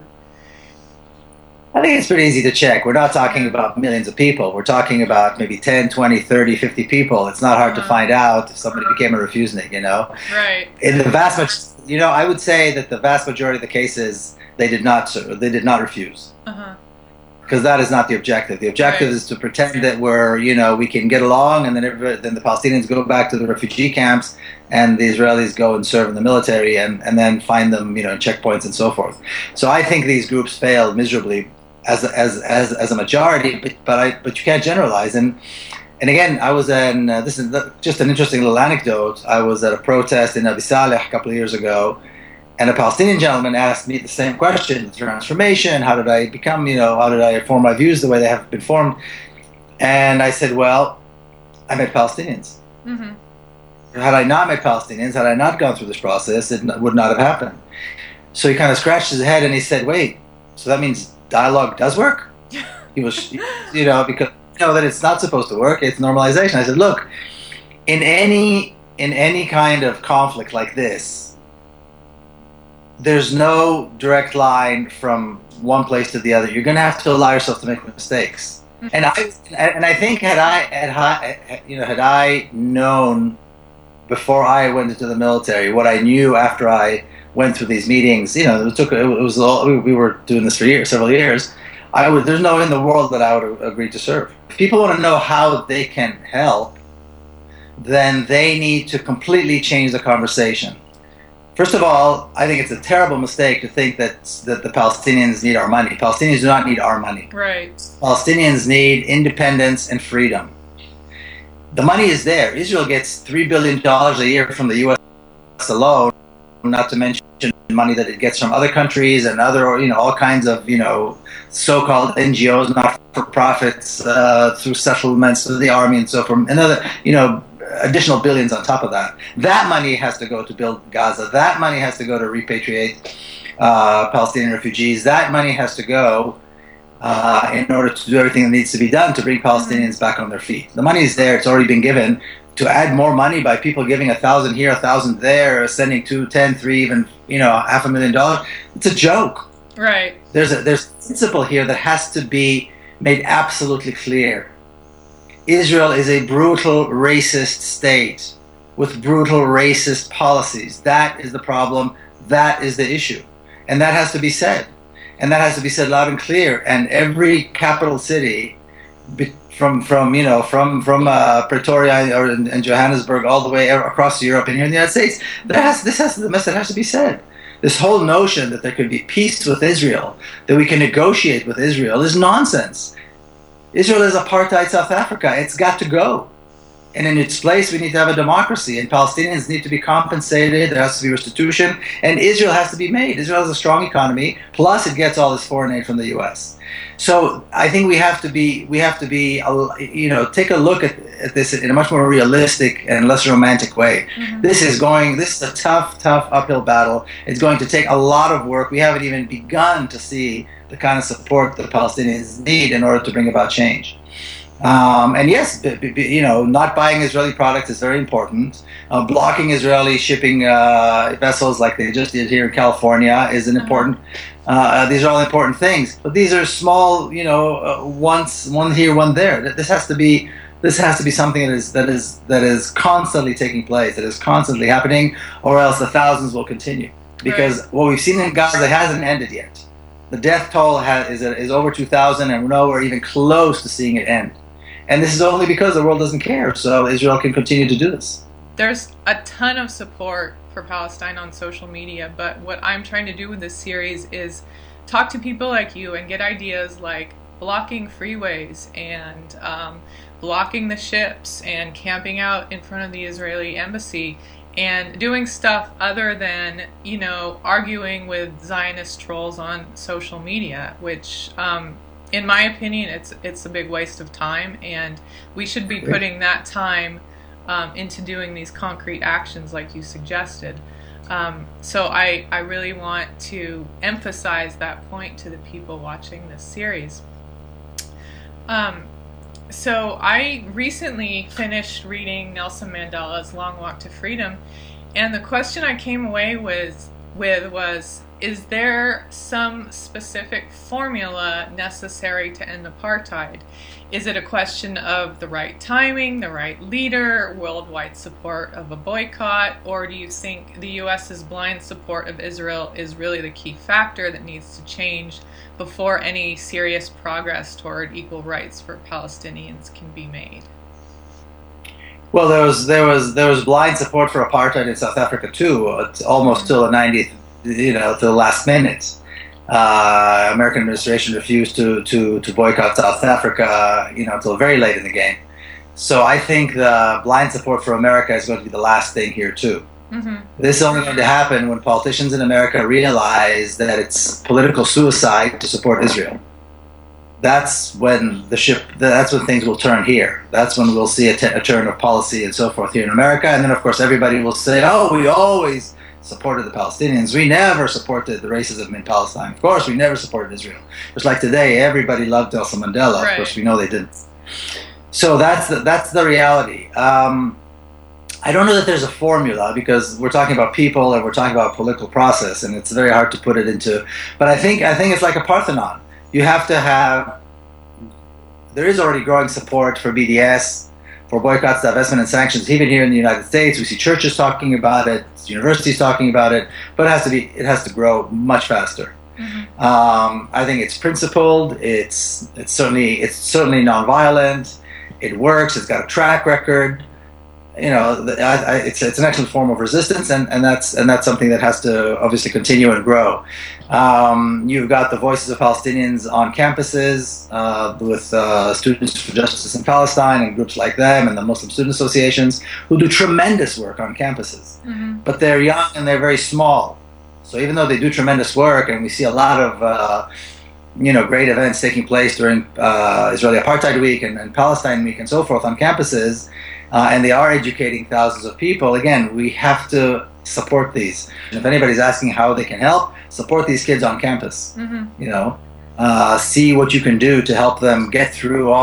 I think it's pretty easy to check. We're not talking about millions of people. We're talking about maybe ten, twenty, thirty, fifty people. It's not hard uh-huh. to find out if somebody became a refusnik, you know? Right. In the vast majority, you know, I would say that the vast majority of the cases, they did not they did not refuse. Uh-huh. Because that is not the objective. The objective right. is to pretend that we're, you know, we can get along, and then then the Palestinians go back to the refugee camps, and the Israelis go and serve in the military, and, and then find them, you know, in checkpoints and so forth. So I think these groups failed miserably as as as as a majority, but but I but you can't generalize. And and again, I was in uh, this is just an interesting little anecdote. I was at a protest in Abi Saleh a couple of years ago, and a Palestinian gentleman asked me the same question: the transformation. How did I become? You know, how did I form my views the way they have been formed? And I said, well, I met Palestinians. Mm-hmm. Had I not met Palestinians, had I not gone through this process, it would not have happened. So he kind of scratched his head and he said, wait, so that means dialogue does work? He was, you know, because you know that it's not supposed to work. It's normalization. I said, look, in any in any kind of conflict like this, there's no direct line from one place to the other. You're going to have to allow yourself to make mistakes. Mm-hmm. And I and I think had I had I, you know had I known before I went into the military what I knew after I went through these meetings, you know, it took it was all, we were doing this for years, several years. I would there's no in the world that I would agree to serve. If people want to know how they can help, then they need to completely change the conversation. First of all, I think it's a terrible mistake to think that that the Palestinians need our money. Palestinians do not need our money. Right. Palestinians need independence and freedom. The money is there. Israel gets three billion dollars a year from the U S alone, not to mention money that it gets from other countries and other, you know, all kinds of, you know, so-called N G Os, not-for-profits, uh, through settlements, through the army and so forth, and other, you know, additional billions on top of that. That money has to go to build Gaza. That money has to go to repatriate uh, Palestinian refugees. That money has to go uh, in order to do everything that needs to be done to bring Palestinians back on their feet. The money is there. It's already been given. to add more money by people giving a thousand here, a thousand there, or sending two, ten, three, even, you know, half a million dollars. It's a joke. Right. There's a there's a principle here that has to be made absolutely clear. Israel is a brutal, racist state with brutal, racist policies. That is the problem. That is the issue. And that has to be said. And that has to be said loud and clear. And every capital city, from from you know from from uh, Pretoria or in, in Johannesburg all the way across Europe and here in the United States, there has this has the message has to be said. This whole notion that there could be peace with Israel, that we can negotiate with Israel, is nonsense. Israel is apartheid South Africa. It's got to go. And in its place, we need to have a democracy, and Palestinians need to be compensated. There has to be restitution, and Israel has to be made. Israel has a strong economy, plus it gets all this foreign aid from the U S. So I think we have to be, we have to be, you know, take a look at, at this in a much more realistic and less romantic way. Mm-hmm. This is going, this is a tough, tough uphill battle. It's going to take a lot of work. We haven't even begun to see the kind of support that Palestinians need in order to bring about change. Um, and yes, b- b- you know, not buying Israeli products is very important. Uh, blocking Israeli shipping uh, vessels, like they just did here in California, is an important. Uh, these are all important things, but these are small. You know, uh, once one here, one there. This has to be. This has to be something that is that is that is constantly taking place. That is constantly happening, or else the thousands will continue. Because right. what we've seen in Gaza hasn't ended yet. The death toll has, is is over two thousand, and we're nowhere even close to seeing it end. And this is only because the world doesn't care, so Israel can continue to do this. There's a ton of support for Palestine on social media, but what I'm trying to do with this series is talk to people like you and get ideas like blocking freeways and um, blocking the ships and camping out in front of the Israeli embassy and doing stuff other than, you know, arguing with Zionist trolls on social media, which... Um, in my opinion, it's it's a big waste of time, and we should be putting that time um, into doing these concrete actions like you suggested. Um, so I, I really want to emphasize that point to the people watching this series. Um, so I recently finished reading Nelson Mandela's Long Walk to Freedom, and the question I came away with, with was, is there some specific formula necessary to end apartheid? Is it a question of the right timing, the right leader, worldwide support of a boycott, or do you think the U S's blind support of Israel is really the key factor that needs to change before any serious progress toward equal rights for Palestinians can be made? Well, there was there was there was blind support for apartheid in South Africa too, almost till the ninetieth. You know, to the last minute. Uh, American administration refused to, to, to boycott South Africa, you know, until very late in the game. So I think the blind support for America is going to be the last thing here too. Mm-hmm. This is only going to happen when politicians in America realize that it's political suicide to support Israel. That's when the ship, that's when things will turn here. That's when we'll see a, t- a turn of policy and so forth here in America. And then of course everybody will say, oh, we always supported the Palestinians. We never supported the racism in Palestine. Of course, we never supported Israel. Just like today, everybody loved Nelson Mandela. Right. Of course, we know they didn't. So that's the, that's the reality. Um, I don't know that there's a formula, because we're talking about people and we're talking about a political process, and it's very hard to put it into. But I think I think it's like a Parthenon. You have to have. There is already growing support for B D S, for boycotts, divestment, and sanctions. Even here in the United States, we see churches talking about it, universities talking about it, but it has to be, it has to grow much faster. Mm-hmm. Um, I think it's principled. It's it's certainly it's certainly nonviolent. It works. It's got a track record. You know, I, I, it's it's an excellent form of resistance, and, and that's and that's something that has to obviously continue and grow. Um, you've got the Voices of Palestinians on campuses uh, with uh, Students for Justice in Palestine and groups like them, and the Muslim Student Associations, who do tremendous work on campuses. Mm-hmm. But they're young and they're very small. So even though they do tremendous work, and we see a lot of uh, you know great events taking place during uh, Israeli Apartheid Week and, and Palestine Week and so forth on campuses. Uh, and they are educating thousands of people. Again, we have to support these. If anybody's asking how they can help, support these kids on campus. Mm-hmm. You know, uh, see what you can do to help them get through all the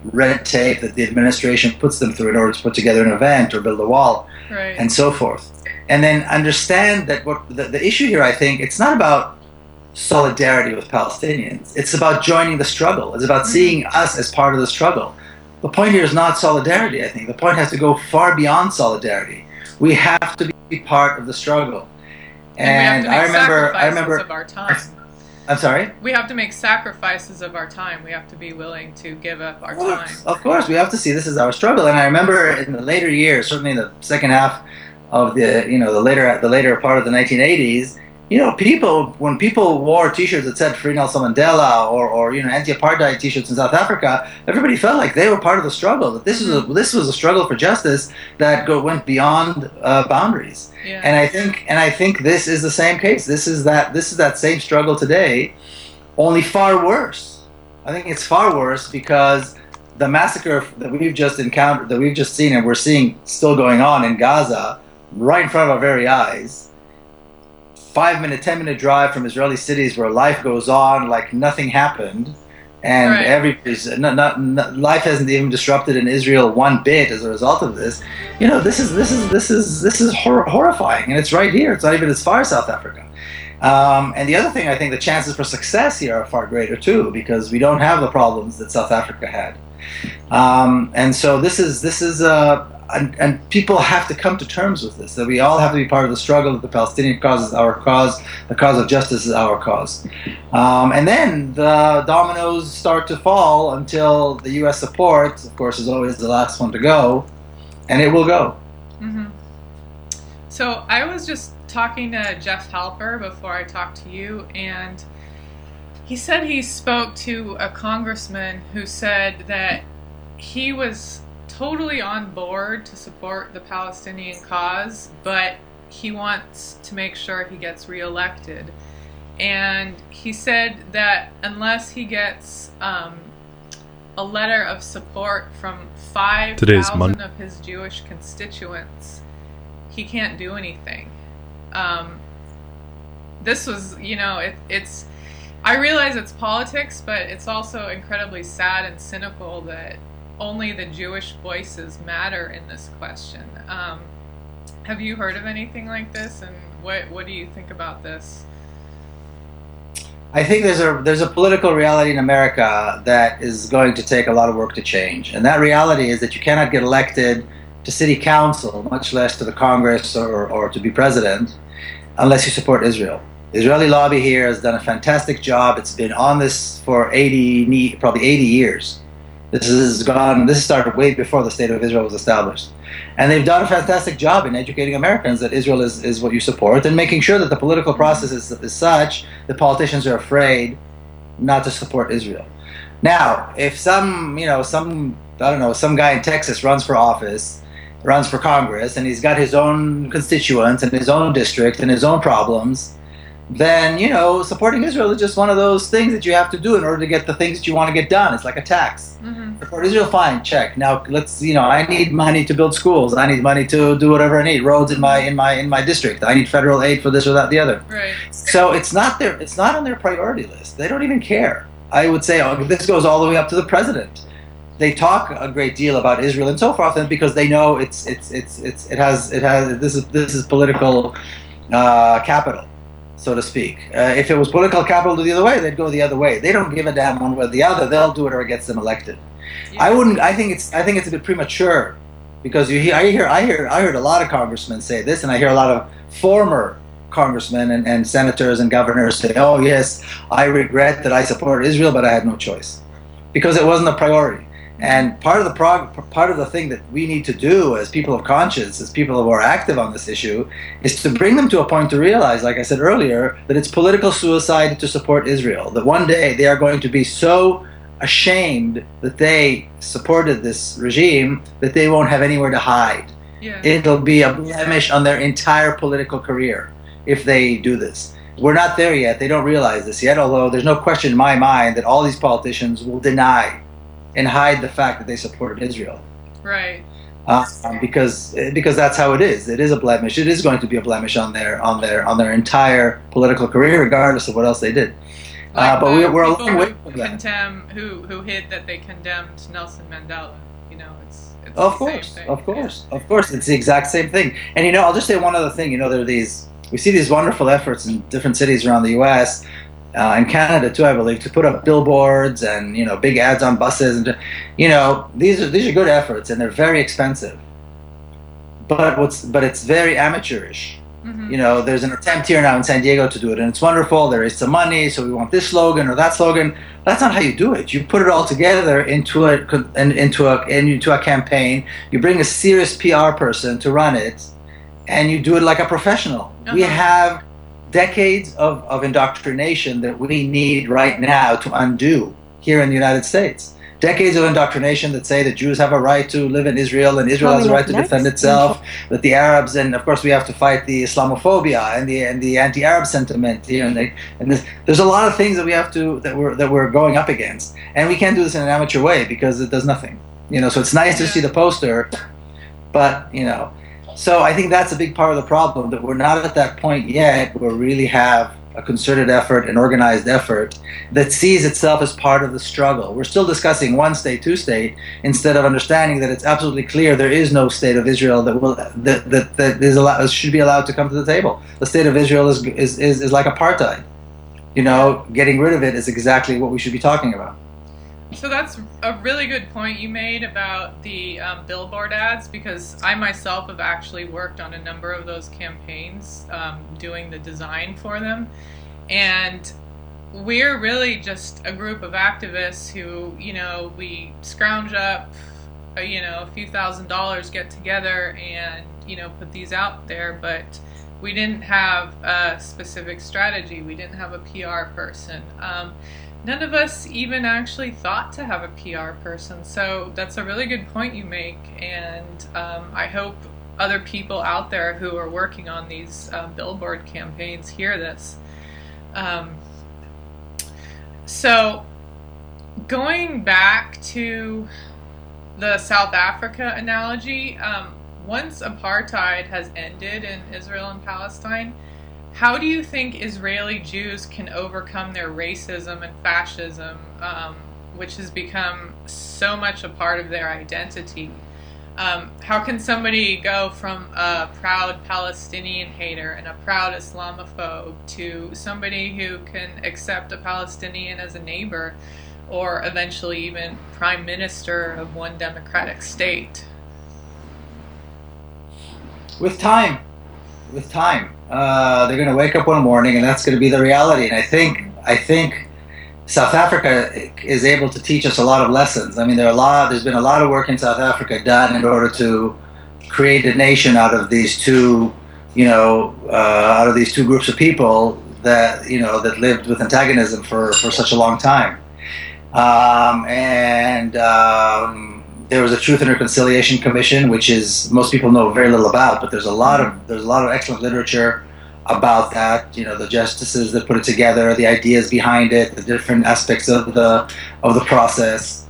red tape that the administration puts them through in order to put together an event or build a wall, Right. and so forth. And then understand that what the, the issue here, I think, it's not about solidarity with Palestinians. It's about joining the struggle. It's about seeing us as part of the struggle. The point here is not solidarity, I think. The point has to go far beyond solidarity. We have to be part of the struggle. And, And we have I to make remember, I sacrifices remember, of our time. I'm sorry? We have to make sacrifices of our time. We have to be willing to give up our Of time. course, of course, we have to see this as our struggle. And I remember in the later years, certainly in the second half of the, you know, the later, the later part of the nineteen eighties, you know, people, when people wore T-shirts that said Free Nelson Mandela or, or you know, anti-apartheid T-shirts in South Africa, everybody felt like they were part of the struggle. That this was a, this was a struggle for justice that go, went beyond uh, boundaries. Yeah. And I think, and I think this is the same case. This is that, this is that same struggle today, only far worse. I think it's far worse because the massacre that we've just encountered, that we've just seen, and we're seeing still going on in Gaza, right in front of our very eyes. Five minute, ten minute drive from Israeli cities where life goes on like nothing happened, and Right. every not, not, not, life hasn't even disrupted in Israel one bit as a result of this. You know, this is this is this is this is hor- horrifying, and it's right here. It's not even as far as South Africa. Um, and the other thing, I think the chances for success here are far greater too, because we don't have the problems that South Africa had. Um, and so this is this is uh, and, and people have to come to terms with this, that we all have to be part of the struggle, that the Palestinian cause is our cause, the cause of justice is our cause. Um, and then the dominoes start to fall until the U S support, of course, is always the last one to go, and it will go. hmm So I was just talking to Jeff Halper before I talked to you, and he said he spoke to a congressman who said that he was totally on board to support the Palestinian cause, but he wants to make sure he gets reelected. And he said that unless he gets um, a letter of support from five thousand of his Jewish constituents, he can't do anything. Um, this was, you know, it, it's, I realize it's politics, but it's also incredibly sad and cynical that only the Jewish voices matter in this question. Um, have you heard of anything like this, and what what do you think about this? I think there's a there's a political reality in America that is going to take a lot of work to change, and that reality is that you cannot get elected to city council, much less to the Congress or, or to be president, unless you support Israel. The Israeli lobby here has done a fantastic job. It's been on this for eighty, probably eighty years. This has gone. This started way before the State of Israel was established, and they've done a fantastic job in educating Americans that Israel is, is what you support, and making sure that the political process is, is such that politicians are afraid not to support Israel. Now, if some, you know, some I don't know, some guy in Texas runs for office, runs for Congress, and he's got his own constituents and his own district and his own problems, then, you know, supporting Israel is just one of those things that you have to do in order to get the things that you want to get done. It's like a tax. Mm-hmm. Support Israel, fine, check. Now let's, you know, I need money to build schools. I need money to do whatever I need. Roads in my in my in my district. I need federal aid for this or that, the other. Right. So it's not their it's not on their priority list. They don't even care. I would say oh, this goes all the way up to the president. They talk a great deal about Israel and so forth, and because they know it's it's it's it's it has it has this is this is political uh, capital, so to speak. Uh, if it was political capital the other way, they'd go the other way. They don't give a damn one way or the other. They'll do whatever gets them elected. Yeah. I wouldn't. I think it's. I think it's a bit premature, because you hear. I hear. I hear. I heard a lot of congressmen say this, and I hear a lot of former congressmen and, and senators and governors say, "Oh yes, I regret that I supported Israel, but I had no choice, because it wasn't a priority." And part of the prog- part of the thing that we need to do as people of conscience, as people who are active on this issue, is to bring them to a point to realize, like I said earlier, that it's political suicide to support Israel. That one day they are going to be so ashamed that they supported this regime that they won't have anywhere to hide. Yeah. It'll be a blemish on their entire political career if they do this. We're not there yet. They don't realize this yet, although there's no question in my mind that all these politicians will deny and hide the fact that they supported Israel. Right. Uh, because because that's how it is. It is a blemish. It is going to be a blemish on their on their on their entire political career, regardless of what else they did. Like uh, but the we're, we're a people long way who from that. condemn who who hid that they condemned Nelson Mandela. You know, it's it's Of the course, same thing. of course, of course. It's the exact same thing. And you know, I'll just say one other thing. You know, there are these, we see these wonderful efforts in different cities around the U S, uh, and Canada too, I believe, to put up billboards and, you know, big ads on buses. And, you know, these are, these are good efforts and they're very expensive. But what's, but it's very amateurish. Mm-hmm. You know, there's an attempt here now in San Diego to do it, and it's wonderful. There is some money, so we want this slogan or that slogan. That's not how you do it. You put it all together into a into a into a campaign. You bring a serious P R person to run it, and you do it like a professional. Uh-huh. We have decades of, of indoctrination that we need right now to undo here in the United States. Decades of indoctrination that say that Jews have a right to live in Israel and Israel has a right to defend itself, that the Arabs, and of course we have to fight the Islamophobia and the and the anti-Arab sentiment here, and, they, and this, there's a lot of things that we have to that we're that we're going up against, and we can't do this in an amateur way because it does nothing, you know. So it's nice to see the poster, but you know, so I think that's a big part of the problem, that we're not at that point yet where we really have a concerted effort, an organized effort that sees itself as part of the struggle. We're still discussing one state, two state, instead of understanding that it's absolutely clear there is no state of Israel that will that that, that is allowed, should be allowed to come to the table. The state of Israel is is, is is like apartheid. You know, getting rid of it is exactly what we should be talking about. So that's a really good point you made about the um, billboard ads, because I myself have actually worked on a number of those campaigns, um, doing the design for them. And we're really just a group of activists who, you know, we scrounge up, uh, you know, a few thousand dollars, get together and, you know, put these out there. But we didn't have a specific strategy. We didn't have a P R person. Um, None of us even actually thought to have a P R person, so that's a really good point you make, and um, I hope other people out there who are working on these uh, billboard campaigns hear this. Um, so, going back to the South Africa analogy, um, once apartheid has ended in Israel and Palestine, how do you think Israeli Jews can overcome their racism and fascism, um, which has become so much a part of their identity? Um, how can somebody go from a proud Palestinian hater and a proud Islamophobe to somebody who can accept a Palestinian as a neighbor, or eventually even prime minister of one democratic state? With time. With time. Uh, they're going to wake up one morning, and that's going to be the reality. And I think, I think South Africa is able to teach us a lot of lessons. I mean, there are a lot. There's been a lot of work in South Africa done in order to create a nation out of these two, you know, uh, out of these two groups of people that you know that lived with antagonism for for such a long time. Um, and um, there was a Truth and Reconciliation Commission, which is most people know very little about, but there's a lot of there's a lot of excellent literature about that. You know, the justices that put it together, the ideas behind it, the different aspects of the of the process.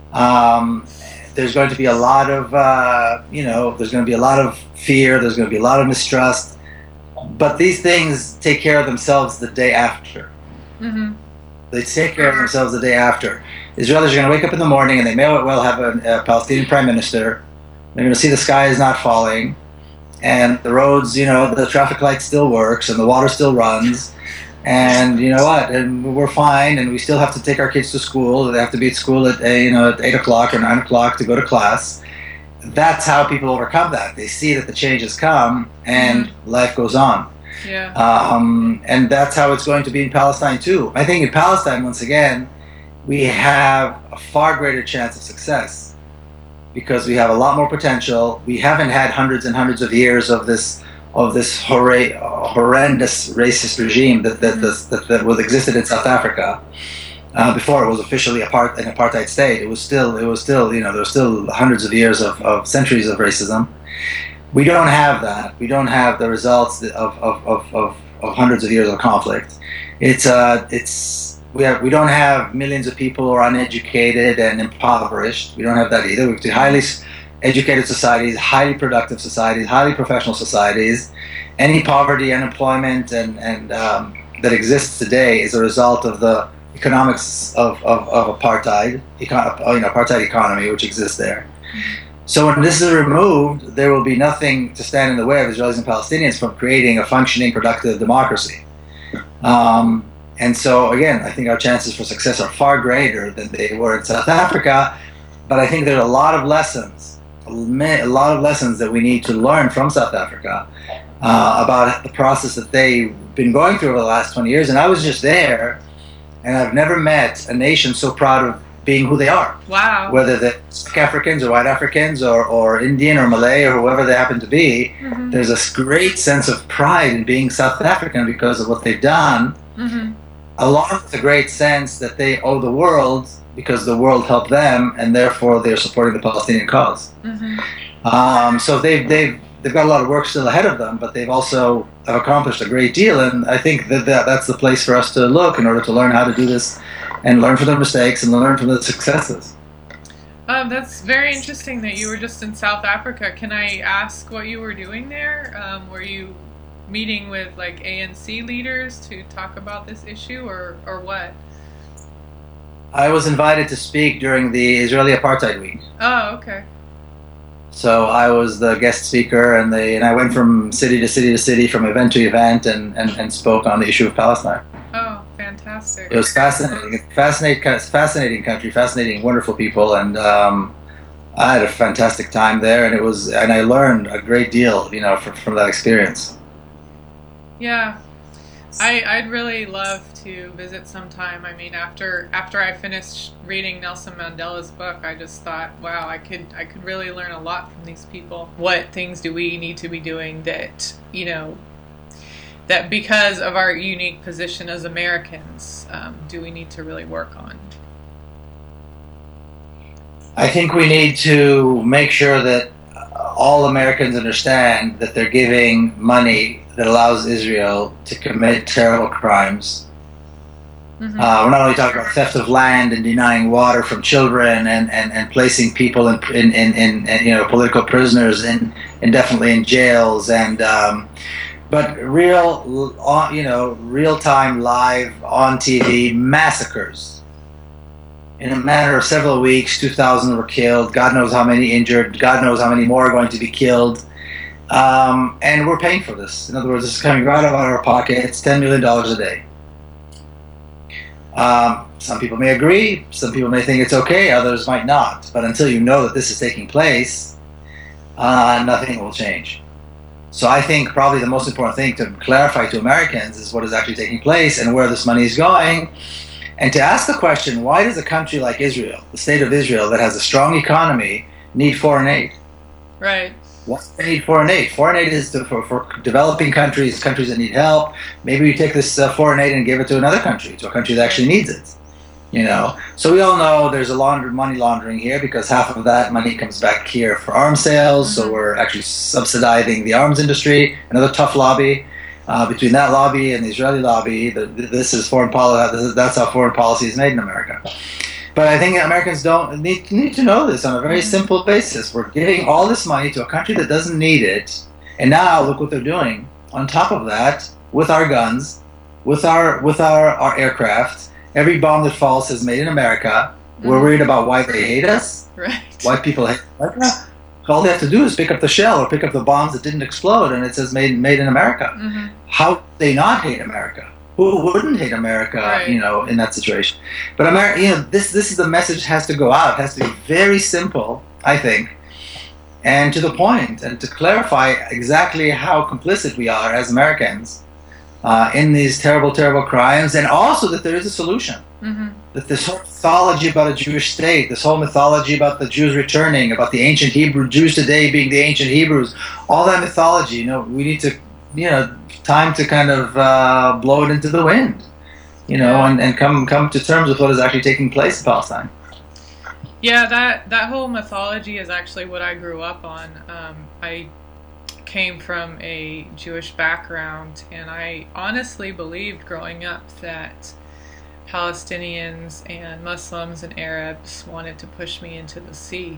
Um, there's going to be a lot of uh, you know, there's going to be a lot of fear. There's going to be a lot of mistrust. But these things take care of themselves the day after. Mm-hmm. They take care of themselves the day after. Israelis are going to wake up in the morning and they may well have a, a Palestinian prime minister. They're going to see the sky is not falling, and the roads, you know, the traffic light still works, and the water still runs, and you know what? And we're fine, and we still have to take our kids to school. They have to be at school at you know at eight o'clock or nine o'clock to go to class. That's how people overcome that. They see that the change has come, and life goes on. Yeah. Um, and that's how it's going to be in Palestine too. I think in Palestine, once again, we have a far greater chance of success because we have a lot more potential. We haven't had hundreds and hundreds of years of this of this hor- horrendous racist regime that that, mm-hmm. that, that was existed in South Africa uh, before it was officially a part an apartheid state. It was still it was still you know there were still hundreds of years of, of centuries of racism. We don't have that. We don't have the results of of, of, of, of hundreds of years of conflict. It's uh it's we have we don't have millions of people who are uneducated and impoverished. We don't have that either. We have highly educated societies, highly productive societies, highly professional societies. Any poverty, unemployment, and and um, that exists today is a result of the economics of, of, of apartheid, econ, you know, apartheid economy, which exists there. So when this is removed, there will be nothing to stand in the way of Israelis and Palestinians from creating a functioning, productive democracy. Um, and so, again, I think our chances for success are far greater than they were in South Africa. But I think there are a lot of lessons, a lot of lessons that we need to learn from South Africa uh, about the process that they've been going through over the last twenty years. And I was just there, and I've never met a nation so proud of being who they are. Wow. Whether they're Black Africans or white Africans or, or Indian or Malay or whoever they happen to be, mm-hmm. there's a great sense of pride in being South African because of what they've done, mm-hmm. along with the great sense that they owe the world because the world helped them and therefore they're supporting the Palestinian cause. Mm-hmm. Um, so they've, they've, they've got a lot of work still ahead of them, but they've also accomplished a great deal, and I think that, that that's the place for us to look in order to learn how to do this and learn from their mistakes and learn from the successes. Um, that's very interesting that you were just in South Africa. Can I ask what you were doing there? Um, were you meeting with like A N C leaders to talk about this issue, or, or what? I was invited to speak during the Israeli Apartheid Week. Oh, okay. So I was the guest speaker, and they and I went from city to city to city, from event to event, and, and, and spoke on the issue of Palestine. Oh, fantastic! It was fascinating, fascinating, fascinating country, fascinating, wonderful people, and um, I had a fantastic time there, and it was, and I learned a great deal, you know, from, from that experience. Yeah, I I'd really love to visit sometime. I mean, after after I finished reading Nelson Mandela's book, I just thought, wow, I could I could really learn a lot from these people. What things do we need to be doing that, you know, that because of our unique position as Americans, um, do we need to really work on? I think we need to make sure that all Americans understand that they're giving money that allows Israel to commit terrible crimes. Mm-hmm. Uh, we're not only talking about theft of land and denying water from children and, and, and placing people in, in, in, in, in you know political prisoners and indefinitely in jails and um, but real you know real time live on T V massacres. In a matter of several weeks, two thousand were killed. God knows how many injured. God knows how many more are going to be killed. Um, and we're paying for this. In other words, this is coming right out of our pockets, ten million dollars a day. Um, some people may agree, some people may think it's okay, others might not. But until you know that this is taking place, uh, nothing will change. So I think probably the most important thing to clarify to Americans is what is actually taking place and where this money is going. And to ask the question, why does a country like Israel, the state of Israel, that has a strong economy, need foreign aid? Right. Why do they need foreign aid? Foreign aid is to, for, for developing countries, countries that need help. Maybe we take this uh, foreign aid and give it to another country, to a country that actually needs it. You know, so we all know there's a launder, money laundering here because half of that money comes back here for arms sales. Mm-hmm. So we're actually subsidizing the arms industry. Another tough lobby. Uh, between that lobby and the Israeli lobby, the, this is foreign policy. That's how foreign policy is made in America. But I think Americans don't need, need to know this on a very simple basis. We're giving all this money to a country that doesn't need it, and now look what they're doing. On top of that, with our guns, with our with our, our aircraft, every bomb that falls is made in America. Mm-hmm. We're worried about why they hate us. Right. Why people hate America. All they have to do is pick up the shell or pick up the bombs that didn't explode, and it says made made in America. Mm-hmm. How do they not hate America? Who wouldn't hate America, right. you know, in that situation? But America, you know, this this is the message has to go out. It has to be very simple, I think, and to the point, and to clarify exactly how complicit we are as Americans uh, in these terrible, terrible crimes, and also that there is a solution. Mm-hmm. That this whole mythology about a Jewish state, this whole mythology about the Jews returning, about the ancient Hebrew Jews today being the ancient Hebrews, all that mythology, you know, we need to, you know, time to kind of uh, blow it into the wind, you know, yeah. and, and come come to terms with what is actually taking place in Palestine. Yeah, that, that whole mythology is actually what I grew up on. Um, I came from a Jewish background, and I honestly believed growing up that Palestinians and Muslims and Arabs wanted to push me into the sea.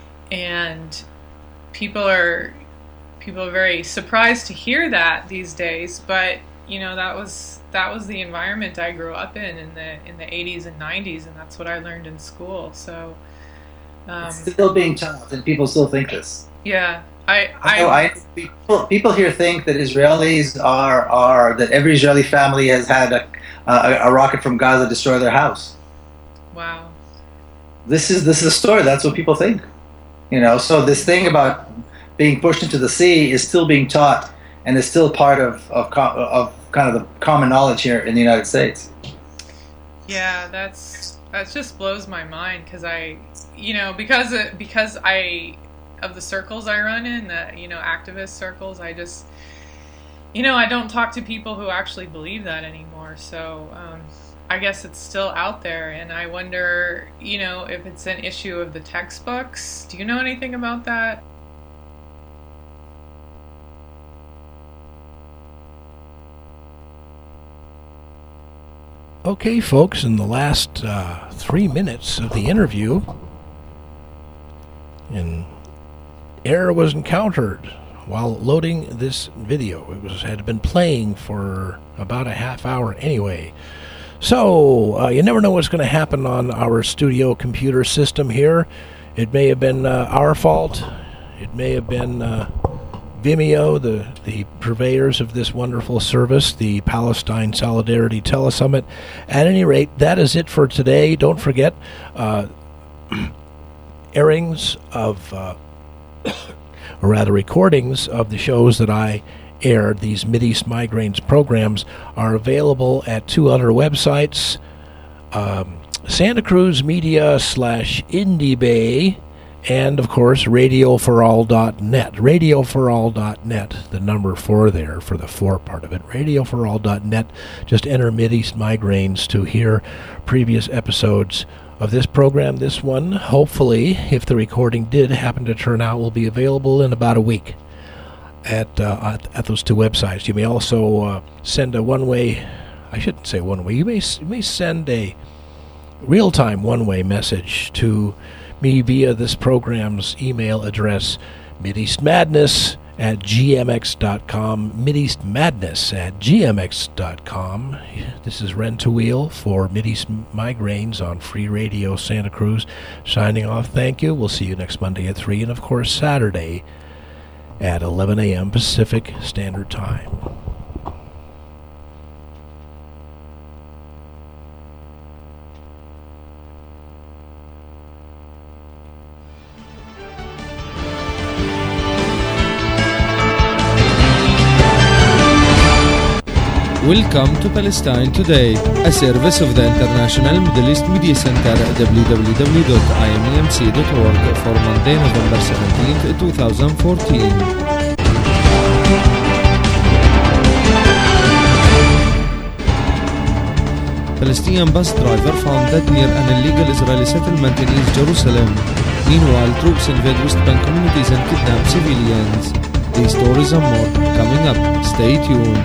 And people are people are very surprised to hear that these days, but you know, that was that was the environment I grew up in in the in the eighties and nineties, and that's what I learned in school. So um, it's still being taught, and people still think this. Yeah, I I, I, I people, people here think that Israelis are are that every Israeli family has had a a, a rocket from Gaza destroy their house. Wow. This is this is a story. That's what people think. You know, so this thing about being pushed into the sea is still being taught, and is still part of of, of kind of the common knowledge here in the United States. Yeah, that's that just blows my mind because I, you know, because it, because I of the circles I run in, the you know activist circles, I just, you know, I don't talk to people who actually believe that anymore. So um, I guess it's still out there, and I wonder, you know, if it's an issue of the textbooks. Do you know anything about that? Okay, folks, in the last uh, three minutes of the interview, an error was encountered while loading this video. It was had been playing for about a half hour anyway. So, uh, you never know what's going to happen on our studio computer system here. It may have been uh, our fault. It may have been uh, Vimeo, the, the purveyors of this wonderful service, the Palestine Solidarity Telesummit. At any rate, that is it for today. Don't forget, uh, airings of, uh, or rather recordings of the shows that I aired, these Mideast Migraines programs, are available at two other websites, um, Santa Cruz Media slash Indie Bay, and, of course, radio for all dot net. radio for all dot net, the number four there for the four part of it. radio for all dot net. Just enter Mideast Migraines to hear previous episodes of this program. This one, hopefully, if the recording did happen to turn out, will be available in about a week at uh, at, at those two websites. You may also uh, send a one-way, I shouldn't say one-way, you may, you may send a real-time one-way message to me via this program's email address, mideastmadness at gmx dot com, mideastmadness at gmx dot com. This is Ren Tawil for Mideast Migraines on Free Radio Santa Cruz, signing off. Thank you. We'll see you next Monday at three, and of course Saturday at eleven a.m. Pacific Standard Time. Welcome to Palestine Today, a service of the International Middle East Media Center at w w w dot i m e m c dot org for Monday, November seventeenth, twenty fourteen. Palestinian bus driver found dead near an illegal Israeli settlement in East Jerusalem. Meanwhile, troops invade West Bank communities and kidnap civilians. These stories and more coming up. Stay tuned.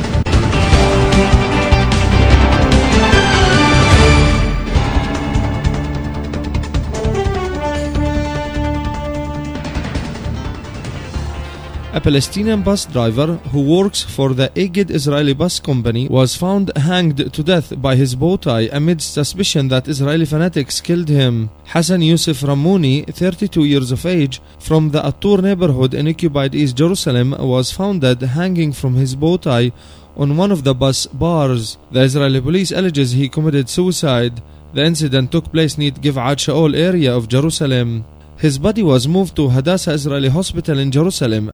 A Palestinian bus driver who works for the Agid Israeli Bus Company was found hanged to death by his bow tie amidst suspicion that Israeli fanatics killed him. Hassan Yusuf Ramouni, thirty-two years of age, from the Attur neighborhood in occupied East Jerusalem, was found dead hanging from his bow tie on one of the bus bars. The Israeli police alleges he committed suicide. The incident took place near Givat Shaol area of Jerusalem. His body was moved to Hadassah Israeli Hospital in Jerusalem,